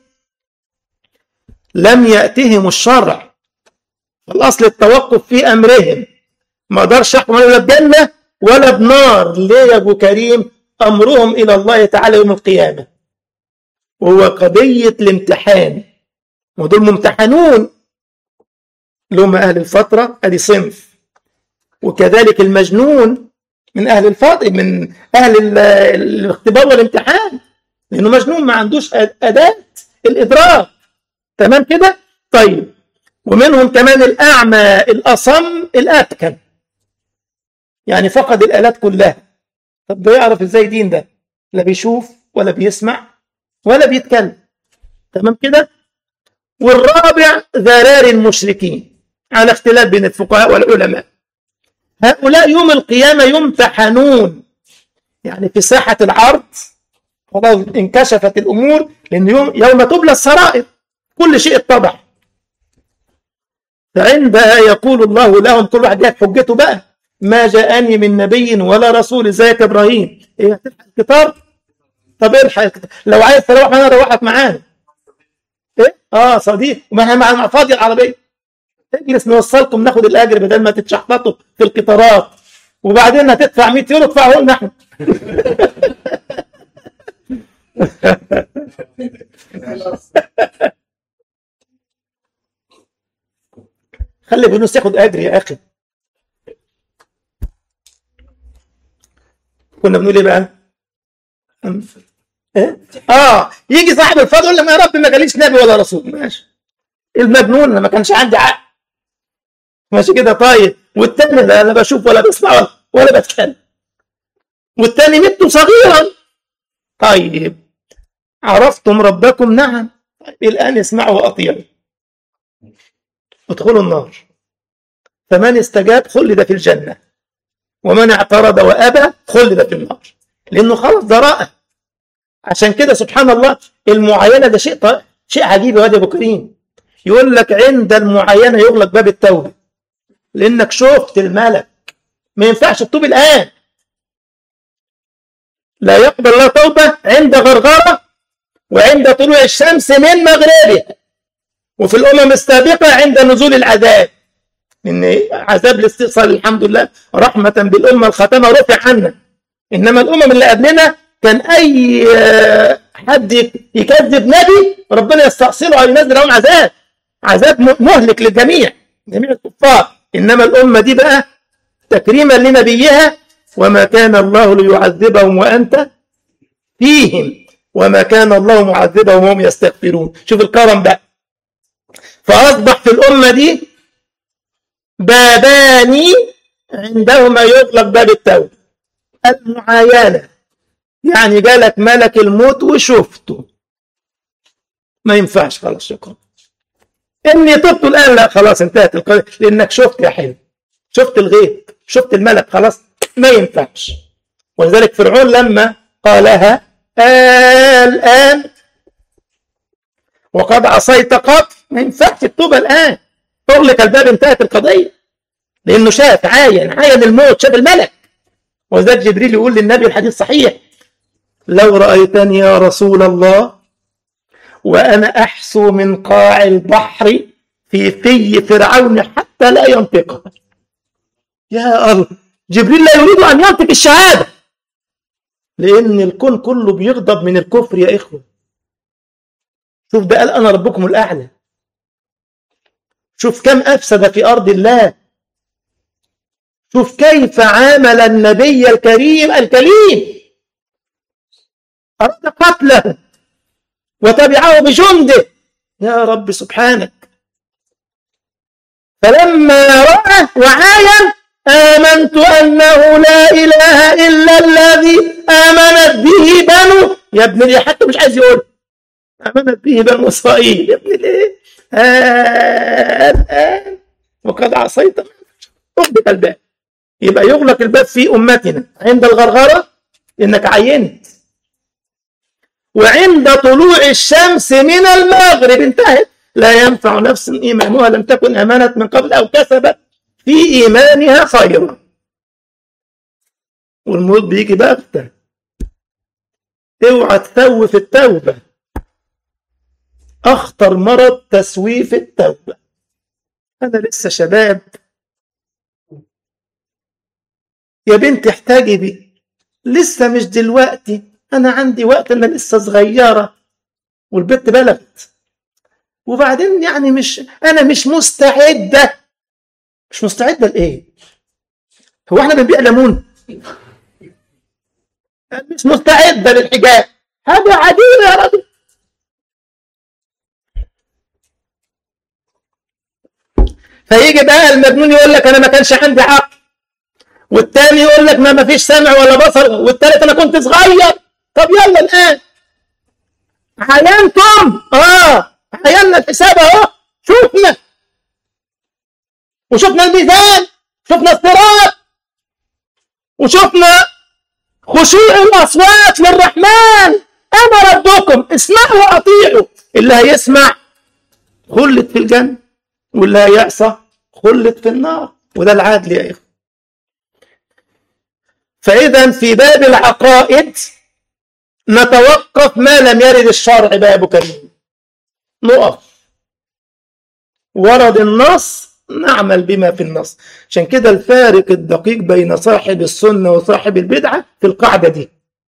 لم يأتهم الشرع. الأصل التوقف في أمرهم. ما اقدرش احكم ولا بجنة ولا بنار. ليه يا ابو كريم؟ امرهم الى الله تعالى يوم القيامة، وهو قضية الامتحان، ودول ممتحنون لهم اهل الفترة. ادي صنف. وكذلك المجنون من اهل الفترة، من اهل الاختبار والامتحان، لانه مجنون ما عندوش اداة الادراك. تمام كده؟ طيب. ومنهم كمان الاعمى الاصم الاتكن، يعني فقد الآلات كلها. طب ده يعرف ازاي دين؟ ده لا بيشوف ولا بيسمع ولا بيتكلم. تمام كده؟ والرابع ذرار المشركين، على اختلاف بين الفقهاء والعلماء. هؤلاء يوم القيامة يمتحنون، يعني في ساحة العرض خلاص انكشفت الأمور، لأن يوم, يوم تبلى السرائر كل شيء اتضح. فعندها يقول الله لهم، كل واحد جاء حجته بقى، ما جاءني من نبي ولا رسول. ازيك يا ابراهيم؟ ايه هتلحق الكتاب؟ طب الحق الكتاب. لو عايز تروح معانا روحك معانا. ايه؟ اه صديق، وما احنا مع فاضي العربيه. اجلس نوصلكم ناخد الاجر بدل ما تتشحططوا في القطارات، وبعدين هتدفع مئة يورو ادفعه لنا احنا. خلي بنوس ياخد اجر يا اخي. كنا بنقول ايه بقى؟ إيه؟ اه يجي صاحب الفضل يقول لك يا رب ما جاليش نبي ولا رسول. ماشي. المجنون انا ما كانش عندي عقل. ماشي كده. طيب. والتاني لا انا بشوف ولا بسمع ولا, ولا بتكلم. والتاني مت صغيرا. طيب عرفتم ربكم؟ نعم. طيب الان اسمعوا واطيعوا. ادخلوا النار. فمن استجاب خلد في الجنه، ومن اعترض وابى خلد في النار، لانه خلاص ده رأى. عشان كده سبحان الله المعاينه ده شيء طيب. شيء عجيب يا واد ابو كريم. يقول لك عند المعاينه يغلق باب التوبه، لانك شفت الملك. ما ينفعش تتوب الان. لا يقبل الله توبه عند غرغره، وعند طلوع الشمس من مغربها، وفي الامم السابقه عند نزول العذاب. ان عذاب الاستئصال الحمد لله رحمه بالامه الختمه رفع عنا، انما الامم اللي قبلنا كان اي حد يكذب نبي ربنا يستأصله او ينزل لهم عذاب، عذاب مهلك للجميع، جميع الكفار. انما الامه دي بقى تكريما لنبيها، وما كان الله ليعذبهم وانت فيهم وما كان الله معذبهم وهم يستغفرون. شوف الكرم بقى. فاصبح في الامه دي بابان عندهما يغلق باب التوبه. المعاينه، يعني جالك ملك الموت وشفته، ما ينفعش، خلاص شكرا. اني تبت الان، لا خلاص انتهت القضيه، لانك شفت يا حلو، شفت الغيب، شفت الملك، خلاص ما ينفعش. ولذلك فرعون لما قالها الان وقد عصيت قبل، ما ينفعش التوبه الان، اغلق الباب، انتهت القضيه، لانه شاف، عاين عاين الموت، شاف الملك. وذلك جبريل يقول للنبي الحديث صحيح: لو رأيتني يا رسول الله وأنا أحسو من قاع البحر في في فرعون حتى لا ينطق. يا الله، جبريل لا يريد أن ينطق الشهادة، لأن الكون كله بيغضب من الكفر يا إخوة. شوف ده قال أنا ربكم الأعلى. شوف كم أفسد في أرض الله. شوف كيف عامل النبي الكريم الكليم، أراد قتله وتبعه بجنده. يا رب سبحانك. فلما رأى وعاين آمنت أنه لا إله إلا الذي آمنت به بنو، يا ابن ليه حتى مش عايز يقول آمنت به بنو إسرائيل، يا ابن ليه الآن آه وقد عصيت اغلق الباب. يبقى يغلق الباب في أمتنا عند الغرغرة إنك عينت، وعند طلوع الشمس من المغرب انتهت. لا ينفع نفس إيمانها لم تكن آمنت من قبل أو كسبت في إيمانها خيرا. والموت بيجي بغتة، اوعى تسوف التوبة، أخطر مرض تسويف التوبة. أنا لسه شباب يا بنتي، احتاجي بي لسه مش دلوقتي، أنا عندي وقت، أنا لسه صغيرة والبنت بلغت، وبعدين يعني مش أنا مش مستعدة. مش مستعدة لإيه؟ هو احنا بنبيع ليمون؟ مش مستعدة للحجاب، حاجة عديدة يا رجل. فيجي بقى المجنون يقول لك أنا ما كانش عندي عقل، والتاني يقول لك ما ما فيش سمع ولا بصر، والتالت أنا كنت صغير. طب يلا الآن عينتم، آه عينا الحساب أهو، شوفنا وشفنا الميزان، شفنا الصراط، وشفنا خشوع الأصوات للرحمن. أنا ربكم اسمعوا وأطيعوا. اللي هيسمع خلد في الجنة، واللي هيعصى خلد في النار، وده العدل يا إخوة. فإذا في باب العقائد نتوقف ما لم يرد الشرع بقى يا أبو كريم، نقف ورد النص نعمل بما في النص. عشان كده الفارق الدقيق بين صاحب السنة وصاحب البدعة في القاعدة دي،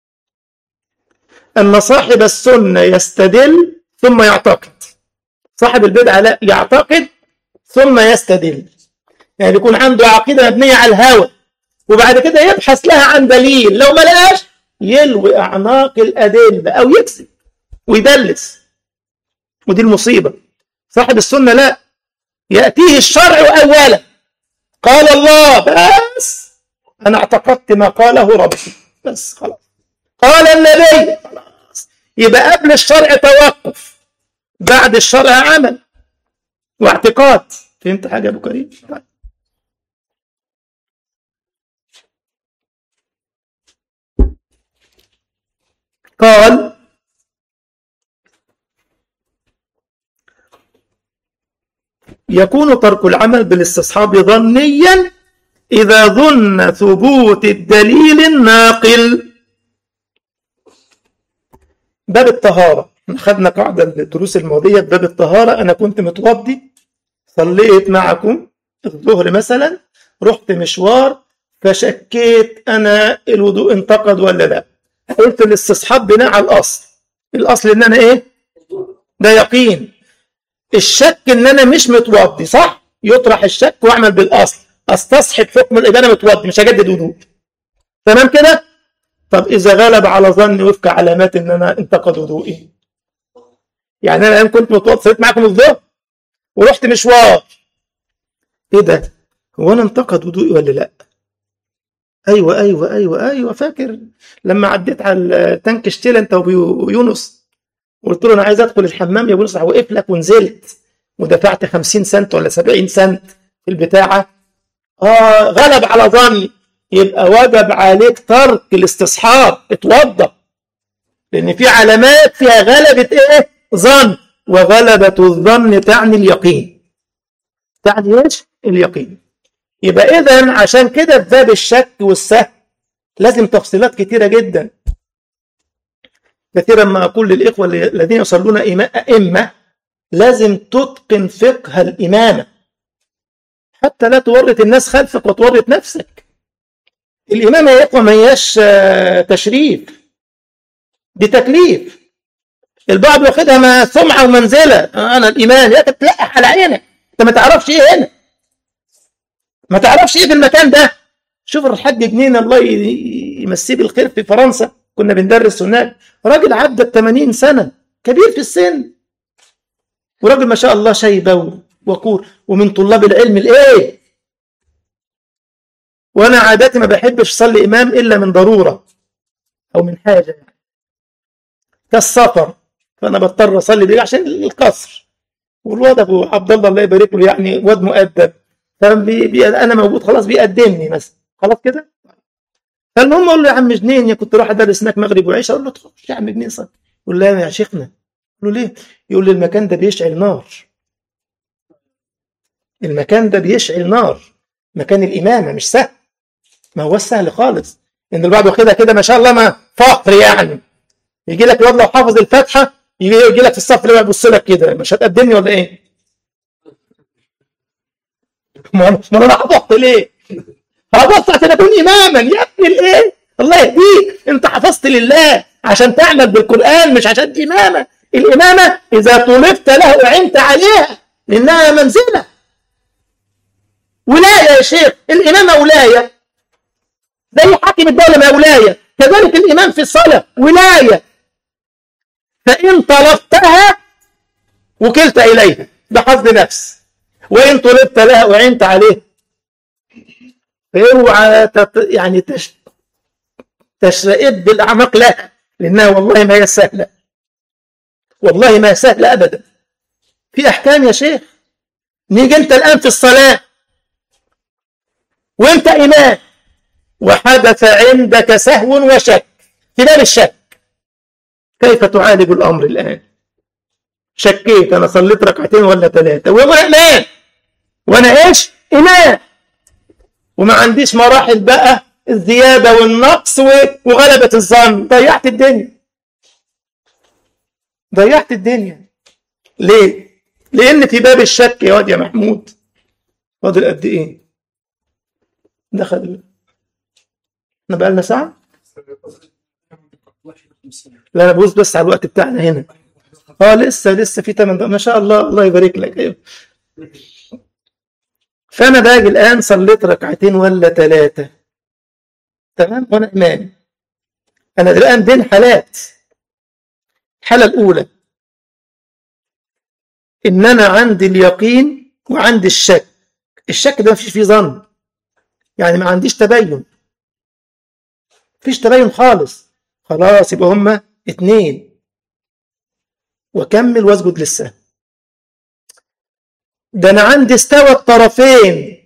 أن صاحب السنة يستدل ثم يعتقد، صاحب البدعة لا، يعتقد ثم يستدل. يعني يكون عنده عقيدة مبنية على الهوى، وبعد كده يبحث لها عن دليل، لو ما لقاش يلوي أعناق الأدلة أو يكذب ويدلس، ودي المصيبة. صاحب السنة لا، يأتيه الشرع أولا، قال الله بس أنا اعتقدت ما قاله ربي بس خلاص، قال النبي خلاص، يبقى قبل الشرع توقف، بعد الشرع عمل واعتقاد. فهمت حاجة يا أبو كريم؟ قال يكون ترك العمل بالاستصحاب ظنيا إذا ظن ثبوت الدليل الناقل. باب الطهارة، خدنا قاعدة الدروس الماضية باب الطهارة. أنا كنت متوضي، صليت معكم الظهر مثلا، رحت مشوار فشكيت أنا الوضوء انتقد ولا لا، قلت الاستصحاب بناء على الأصل. الأصل إن أنا إيه؟ ده يقين. الشك إن أنا مش متوضي، صح؟ يطرح الشك وأعمل بالأصل، أستصحب حكم الإبانة متوضي، مش هجدد وضوء. تمام كده؟ طب إذا غلب على ظني وفق علامات إن أنا انتقد وضوئي، يعني أنا الآن كنت متوضي، صليت معكم الظهر ورحت مشوار، إيه ده؟ هو أنا انتقد وضوئي ولا لأ؟ أيوة أيوة أيوة أيوة فاكر لما عديت على تانك شتيل أنت ويونس، وقلت له أنا عايز أدخل الحمام يا يونس، وقف لك ونزلت ودفعت خمسين سنت ولا سبعين سنت في البتاعة. آه غلب على ظني، يبقى وجب عليك ترك الاستصحاب، اتوضى، لأن في علامات فيها غلبة إيه؟ ظن، وغلبة الظن تعني اليقين. تعني إيش؟ اليقين. يبقى إذن عشان كده في باب الشك والسهو لازم تفصيلات كتيرة جدا. كثيرا ما أقول للإخوة الذين يصلون أئمة لازم تتقن فقه الإمامة حتى لا تورط الناس خلفك وتورط نفسك. الإمامة يا إخوة ما هياش تشريف، دي تكليف. البعض واخدها ما سمعة ومنزلة، أنا الإمام، يا تتلقح على عينك، أنت ما تعرفش إيه هنا، ما تعرفش إيه في المكان ده. شوف الحاج جنين الله يمسيه بالخير في فرنسا، كنا بندرس هناك، راجل عدى الثمانين سنة، كبير في السن، وراجل ما شاء الله شيبة وقور، ومن طلاب العلم الايه. وانا عادتي ما بحبش اصلي امام الا من ضروره او من حاجه يعني كالسفر، فانا بضطر اصلي بيه عشان القصر. والواد ابو عبد الله الله يبارك له يعني واد مؤدب، فانا موجود خلاص بيقدمني مثلا خلاص كده. فالمهم اقول له يا عم جنين، يا كنت راح ادرس هناك مغرب وعشاء، اقول له تخش يا عم جنين صلي. يقول لا يا شيخنا. اقول له ليه؟ يقول لي المكان ده بيشعل نار، المكان ده بيشعل نار، مكان الامامه مش سهل، ما هو سهل خالص. ان البعض واخدها كده ما شاء الله ما فخر يعني، يجي لك الواد لو حافظ الفاتحه يجي, يجي لك في الصف اللي يبص لك كده، مش هتقدمني ولا ايه؟ ما انا حفظت ليه؟ حفظت عشان اكون اماما يا ابني الايه؟ الله يهديك، انت حفظت لله عشان تعمل بالقران مش عشان امامه. الامامه اذا طلبت له وعنت عليها لانها منزله. ولايه يا شيخ، الامامه ولايه زي حاكم الدوله ما ولايه، كذلك الامام في الصلاه ولايه. فان طلبتها وكلت اليها بحظ نفس، وان طلبت لها وعنت عليه فاوعى يعني تش... تشرئب بالاعماق لها، لانها والله ما هي سهله، والله ما هي سهله ابدا. في احكام يا شيخ. نيجي انت الان في الصلاه وانت امام وحدث عندك سهو وشك في باب الشك، كيف تعالج الامر الان؟ شكيت انا صليت ركعتين ولا ثلاثه وانا امام، وانا ايش؟ امام، وما عنديش مراحل بقى الزياده والنقص وغلبه الظن، ضيعت الدنيا، ضيعت الدنيا. ليه؟ لان في باب الشك يا واد يا محمود فاضل قد ايه؟ دخل احنا بقى لنا ساعه؟ لا انا ببص بس على الوقت بتاعنا هنا. اه لسه لسه في ثمانية ما شاء الله، الله يبارك لك. ايوه فانا باجي الان صليت ركعتين ولا ثلاثه تمام وانا امام. انا الان بين حالات. الحاله الاولى ان انا عندي اليقين وعندي الشك. الشك ده مفيش فيه ظن، يعني ما عنديش تبين، مفيش تبين خالص، خلاص يبقى هما اتنين وكمل واسجد للسهو. ده انا عندي استوى الطرفين،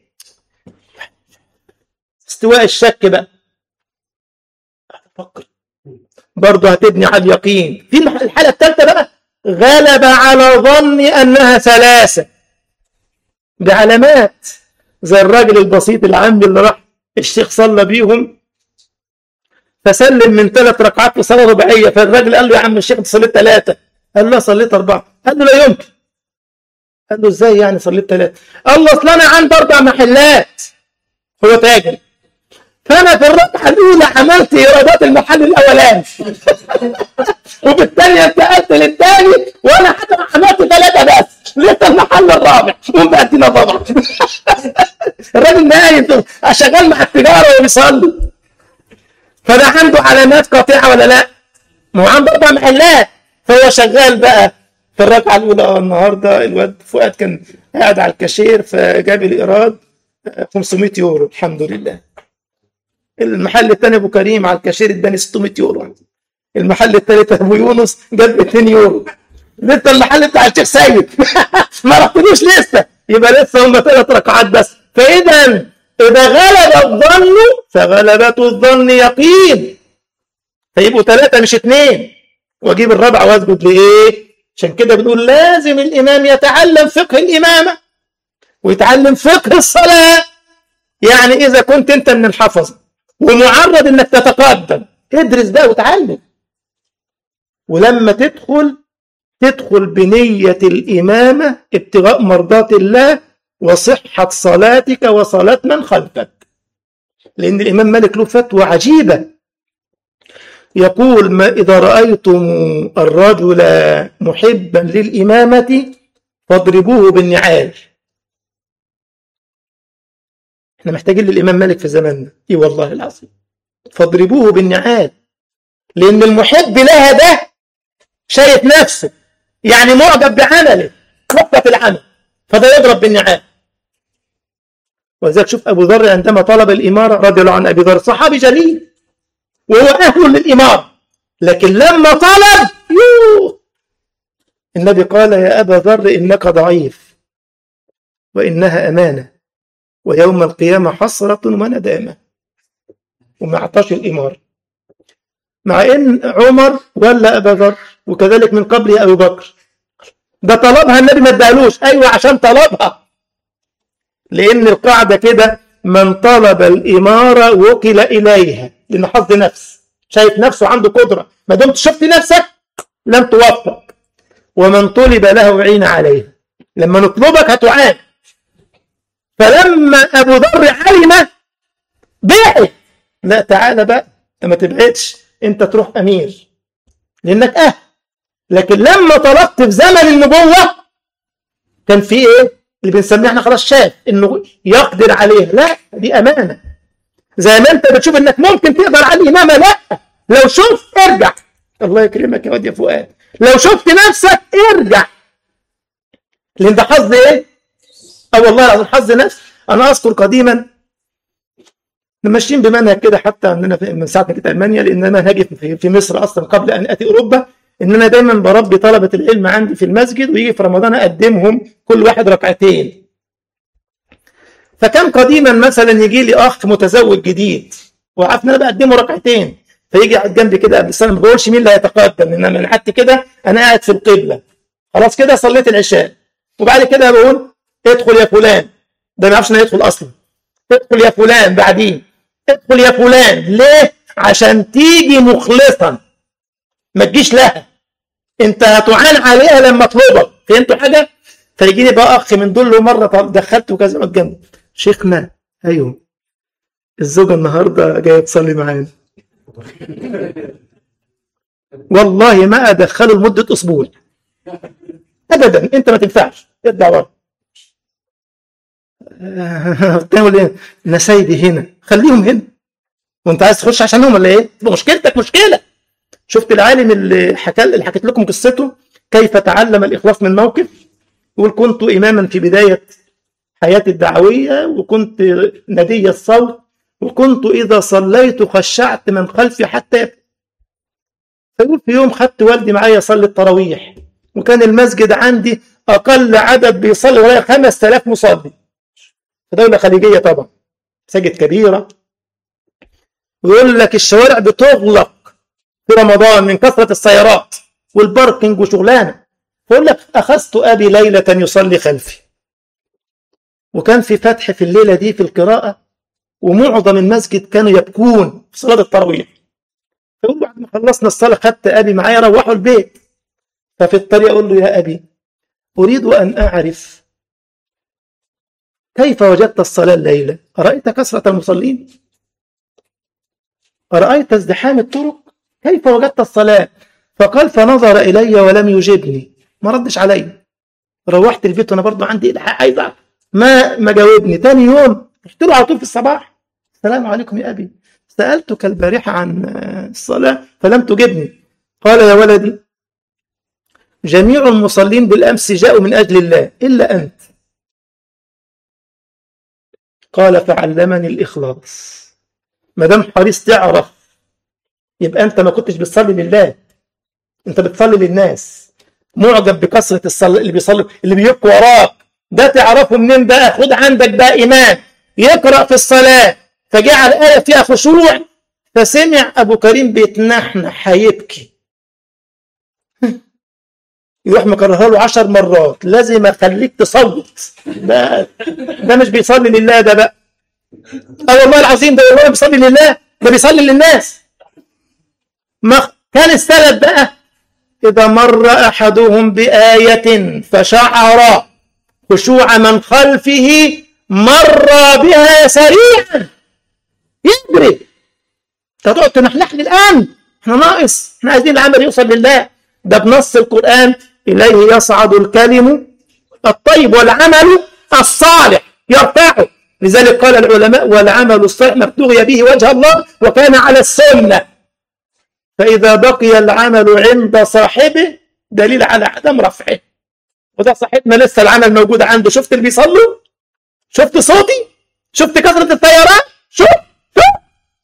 استواء الشك بقى افكر برضه هتبني على اليقين. في الحاله الثالثه بقى غلب على ظني انها ثلاثه بعلامات، زي الراجل البسيط العام اللي راح الشيخ صلى بيهم فسلم من ثلاث ركعات في صلاه رباعيه، فالراجل قال له يا عم الشيخ انت صليت ثلاثه، قال له صليت اربعه، قال له لا يمكن، قال له ازاي يعني صليت ثلاثه؟ قال له اصل انا عندي اربع محلات، هو تاجر، فانا في الركعه الاولى عملت ايرادات المحل الاولاني وفي الثانيه انتقلت للثاني وانا حتى عملت ثلاثه بس لسه المحل الرابع ومبقتنا طبعا الراجل نايم شغال مع التجاره وبيصلي، فده عنده علامات قاطعه ولا لا؟ ما هو عنده اربع محلات، فهو شغال بقى في الركعه الاولى. النهارده الواد فؤاد كان قاعد على الكاشير فجاب الايراد خمسمائة يورو الحمد لله. المحل الثاني ابو كريم على الكاشير اداني ستمائة يورو. المحل الثالث ابو يونس جاب اثنين يورو. لسه المحل بتاع الشيخ سيد ما رحتلوش لسه، يبقى لسه هم ثلاث ركعات بس. فاذا اذا غلب الظن فغلبة الظن يقين، فيبقوا ثلاثه مش اثنين، واجيب الرابع واسجد لايه؟ عشان كده بنقول لازم الامام يتعلم فقه الامامه ويتعلم فقه الصلاه. يعني اذا كنت انت من الحفظه ومعرض انك تتقدم ادرس ده وتعلم، ولما تدخل تدخل بنية الإمامة ابتغاء مرضات الله وصحة صلاتك وصلاة من خلفك. لأن الإمام مالك له فتوى عجيبة يقول ما إذا رأيتم الرجل محبا للإمامة فاضربوه بالنعال. احنا محتاجين للإمام مالك في زماننا، اي والله العظيم، فاضربوه بالنعال، لأن المحب لها ده شايف نفسه يعني معجب بعمله، وقف العمل، فده يضرب بالنعال. ولذلك شوف أبو ذر عندما طلب الإمارة رضي الله عن أبي ذر، صحابي جليل وهو أهل للإمارة، لكن لما طلب يوه النبي قال يا أبا ذر إنك ضعيف وإنها أمانة ويوم القيامة حسرة وندامة، وما اعطاش الإمارة، مع إن عمر ولا أبا ذر وكذلك من قبله أبو بكر، ده طلبها النبي ما ادالوش. أيوة عشان طلبها، لأن القاعدة كده من طلب الإمارة وكل إليها، لأنه حظ نفس، شايف نفسه عنده قدرة، ما دمت شفت نفسك لم توفق. ومن طلب له عين عليه، لما نطلبك هتعان. فلما أبو ذر علم بعد، لا تعالى بقى انت ما تبعدش، انت تروح أمير لأنك أهل. لكن لما طلبت في زمن النبوة كان في إيه اللي بنسميه احنا خلاص شاف إنه يقدر عليه، لا دي أمانة. زي ما انت بتشوف إنك ممكن تقدر عليه، إنما لا، لو شفت ارجع. الله يكرمك يا واد يا فؤاد، لو شفت نفسك ارجع، لأن ده حظ إيه؟ أو والله العظيم حظ نفس. أنا أذكر قديما ماشيين بمنهج كده حتى عندنا من ساعة ما جيت ألمانيا، لأن منهجي في مصر أصلا قبل أن أتي أوروبا إن أنا دايما بربي طلبة العلم عندي في المسجد، ويجي في رمضان أقدمهم كل واحد ركعتين. فكان قديما مثلا يجي لي أخ متزوج جديد وعارف إن أنا بقدمه ركعتين، فيجي قاعد جنبي كده قبل السنة، ما بقولش مين اللي هيتقدم، إنما أنا قعدت كده أنا قاعد في القبلة خلاص كده صليت العشاء، وبعد كده بقول ادخل يا فلان، ده ما يعرفش إنه يدخل أصلا، ادخل يا فلان بعدين، ادخل يا فلان. ليه؟ عشان تيجي مخلصا، ما تجيش لها، انت هتعان عليها لما اطلبك. فهمتوا حاجه؟ فيجيني بقى اخ من دول مره دخلته كذا جنبي، شيخنا ايوه الزوجه النهارده جايه تصلي معانا، والله ما ادخله لمده اسبوع ابدا، انت ما تنفعش، ارجع ورا. تعمل ايه؟ انا سيدي هنا، خليهم هنا، وانت عايز تخش عشانهم ولا ايه؟ مشكلتك مشكله. شفت العالم اللي حكى اللي حكيت لكم قصته كيف تعلم الإخلاص من موقف؟ يقول كنت إماما في بداية حياتي الدعوية، وكنت ندي الصوت، وكنت إذا صليت خشعت من خلفي حتى يبكي. فيقول في يوم خدت والدي معايا يصلي التراويح، وكان المسجد عندي أقل عدد بيصلي ورايا خمس آلاف مصلي، في دولة خليجية طبعا، مساجد كبيرة. ويقول لك الشوارع بتغلق في رمضان من كثرة السيارات والباركينج وشغلانة. فيقول لك أخذت أبي ليلة يصلي خلفي، وكان في فتح في الليلة دي في القراءة، ومعظم المسجد كانوا يبكون في صلاة التراويح. فيقول بعد ما خلصنا الصلاة خدت أبي معايا روحوا البيت، ففي الطريق أقول له يا أبي أريد أن أعرف كيف وجدت الصلاة الليلة؟ أرأيت كثرة المصلين؟ أرأيت ازدحام الطرق؟ كيف وجدت الصلاة؟ فقال فنظر إلي ولم يجبني، ما ردش علي. روحت البيت وأنا برضو عندي عايز أعرف، ما ما جاوبني. تاني يوم رحت له على طول في الصباح، السلام عليكم يا أبي، سألتك البارحة عن الصلاة فلم تجبني. قال يا ولدي جميع المصلين بالأمس جاءوا من أجل الله إلا أنت. قال فعلمني الإخلاص. ما دام حريص تعرف يبقى أنت ما كنتش بتصلي لله، أنت بتصلي للناس، معجب بكثرة الصلاة اللي بيصلي اللي بيبكوا وراك، ده تعرفه منين بقى؟ خد عندك بقى إمام يقرأ في الصلاة فجعل آية فيها خشوع، فسمع أبو كريم بيتنحنح هيبكي، يروح مكررها له عشر مرات، لازم أخليك تصوت، ده ده مش بيصلي لله ده بقى. اه والله العظيم ده والله بيصلي لله، ده بيصلي للناس. ما كان السلف بقى إذا مر أحدهم بآية فشعر خشوع من خلفه مر بها سريعا يجري. تقعد تنحنح لي الآن، احنا ناقص، احنا عايزين العمل يوصل لله. ده بنص القرآن إليه يصعد الكلم الطيب والعمل الصالح يرفعه. لذلك قال العلماء والعمل الصالح مبتغي به وجه الله وكان على السنة. فإذا بقي العمل عند صاحبه دليل على عدم رفعه. وده صاحبنا لسه العمل موجود عنده. شفت اللي بيصلوا؟ شفت صوتي؟ شفت كثرة الطيارات؟ شوف شوف.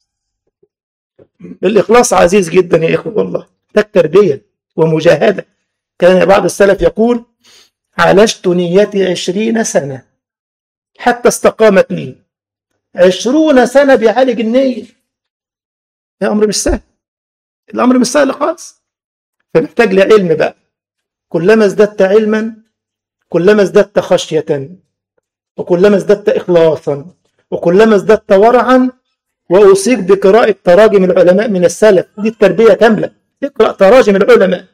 الإخلاص عزيز جدا يا إخوة والله، ده تربية ومجاهدة. كان بعض السلف يقول: عالجت نيتي عشرين سنة حتى استقامت لي. عشرون سنة بيعالج النية. ده أمر مش سهل، الأمر مش سهل خالص. فنحتاج لعلم بقى. كلما ازددت علما كلما ازددت خشية، وكلما ازددت إخلاصا، وكلما ازددت ورعا. وأوصيك بقراءة تراجم العلماء من السلف، دي التربية كاملة. اقرأ تراجم العلماء.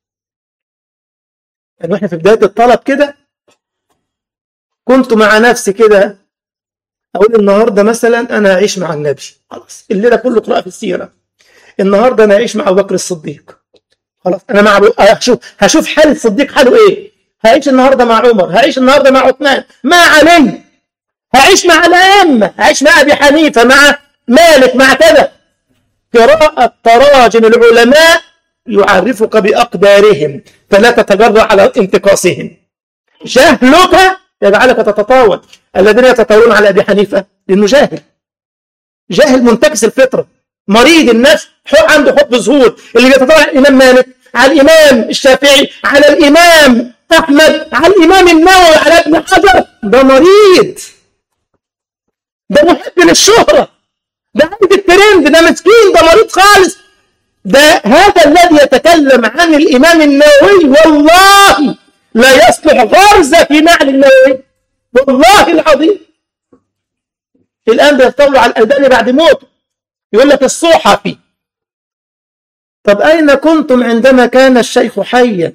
يعني احنا في بداية الطلب كده كنت مع نفسي كده أقول النهاردة مثلا أنا أعيش مع النبي، خلاص الليلة كله قراءة في السيرة. النهاردة أنا أعيش مع أبو بكر الصديق، خلاص أنا مع أبو... هشوف هشوف حال الصديق حاله إيه. هعيش النهاردة مع عمر، هعيش النهاردة مع عثمان، مع علي، هعيش مع الأئمة، هعيش مع أبي حنيفة، مع مالك، مع كذا. قراءة تراجم العلماء يعرفك بأقدارهم فلا تتجرأ على انتقاصهم. جهلك يجعلك تتطاول. الذين يتطاولون على أبي حنيفة لأنه جاهل، جاهل منتكس الفطرة، مريض النفس، عنده حب ظهور. اللي بيتطاول على الإمام مالك، على الإمام الشافعي، على الإمام أحمد، على الإمام النووي، على ابن حجر، ده مريض، ده محب للشهرة، ده عند الترند، ده مسكين، ده مريض خالص. ده هذا الذي يتكلم عن الإمام النووي والله لا يصلح غرزة في نعل النووي، والله العظيم. الآن بيطلعوا على الألباني بعد موته، يقول لك الصحفي. طب أين كنتم عندما كان الشيخ حيا؟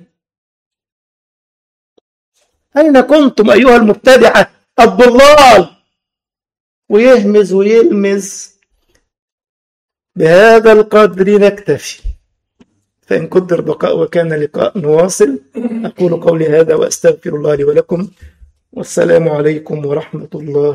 أين كنتم أيها المبتدعة الضلال؟ ويهمز ويلمز. بهذا القدر نكتفي، فإن قدر بقاء وكان لقاء نواصل. أقول قولي هذا وأستغفر الله لي ولكم، والسلام عليكم ورحمة الله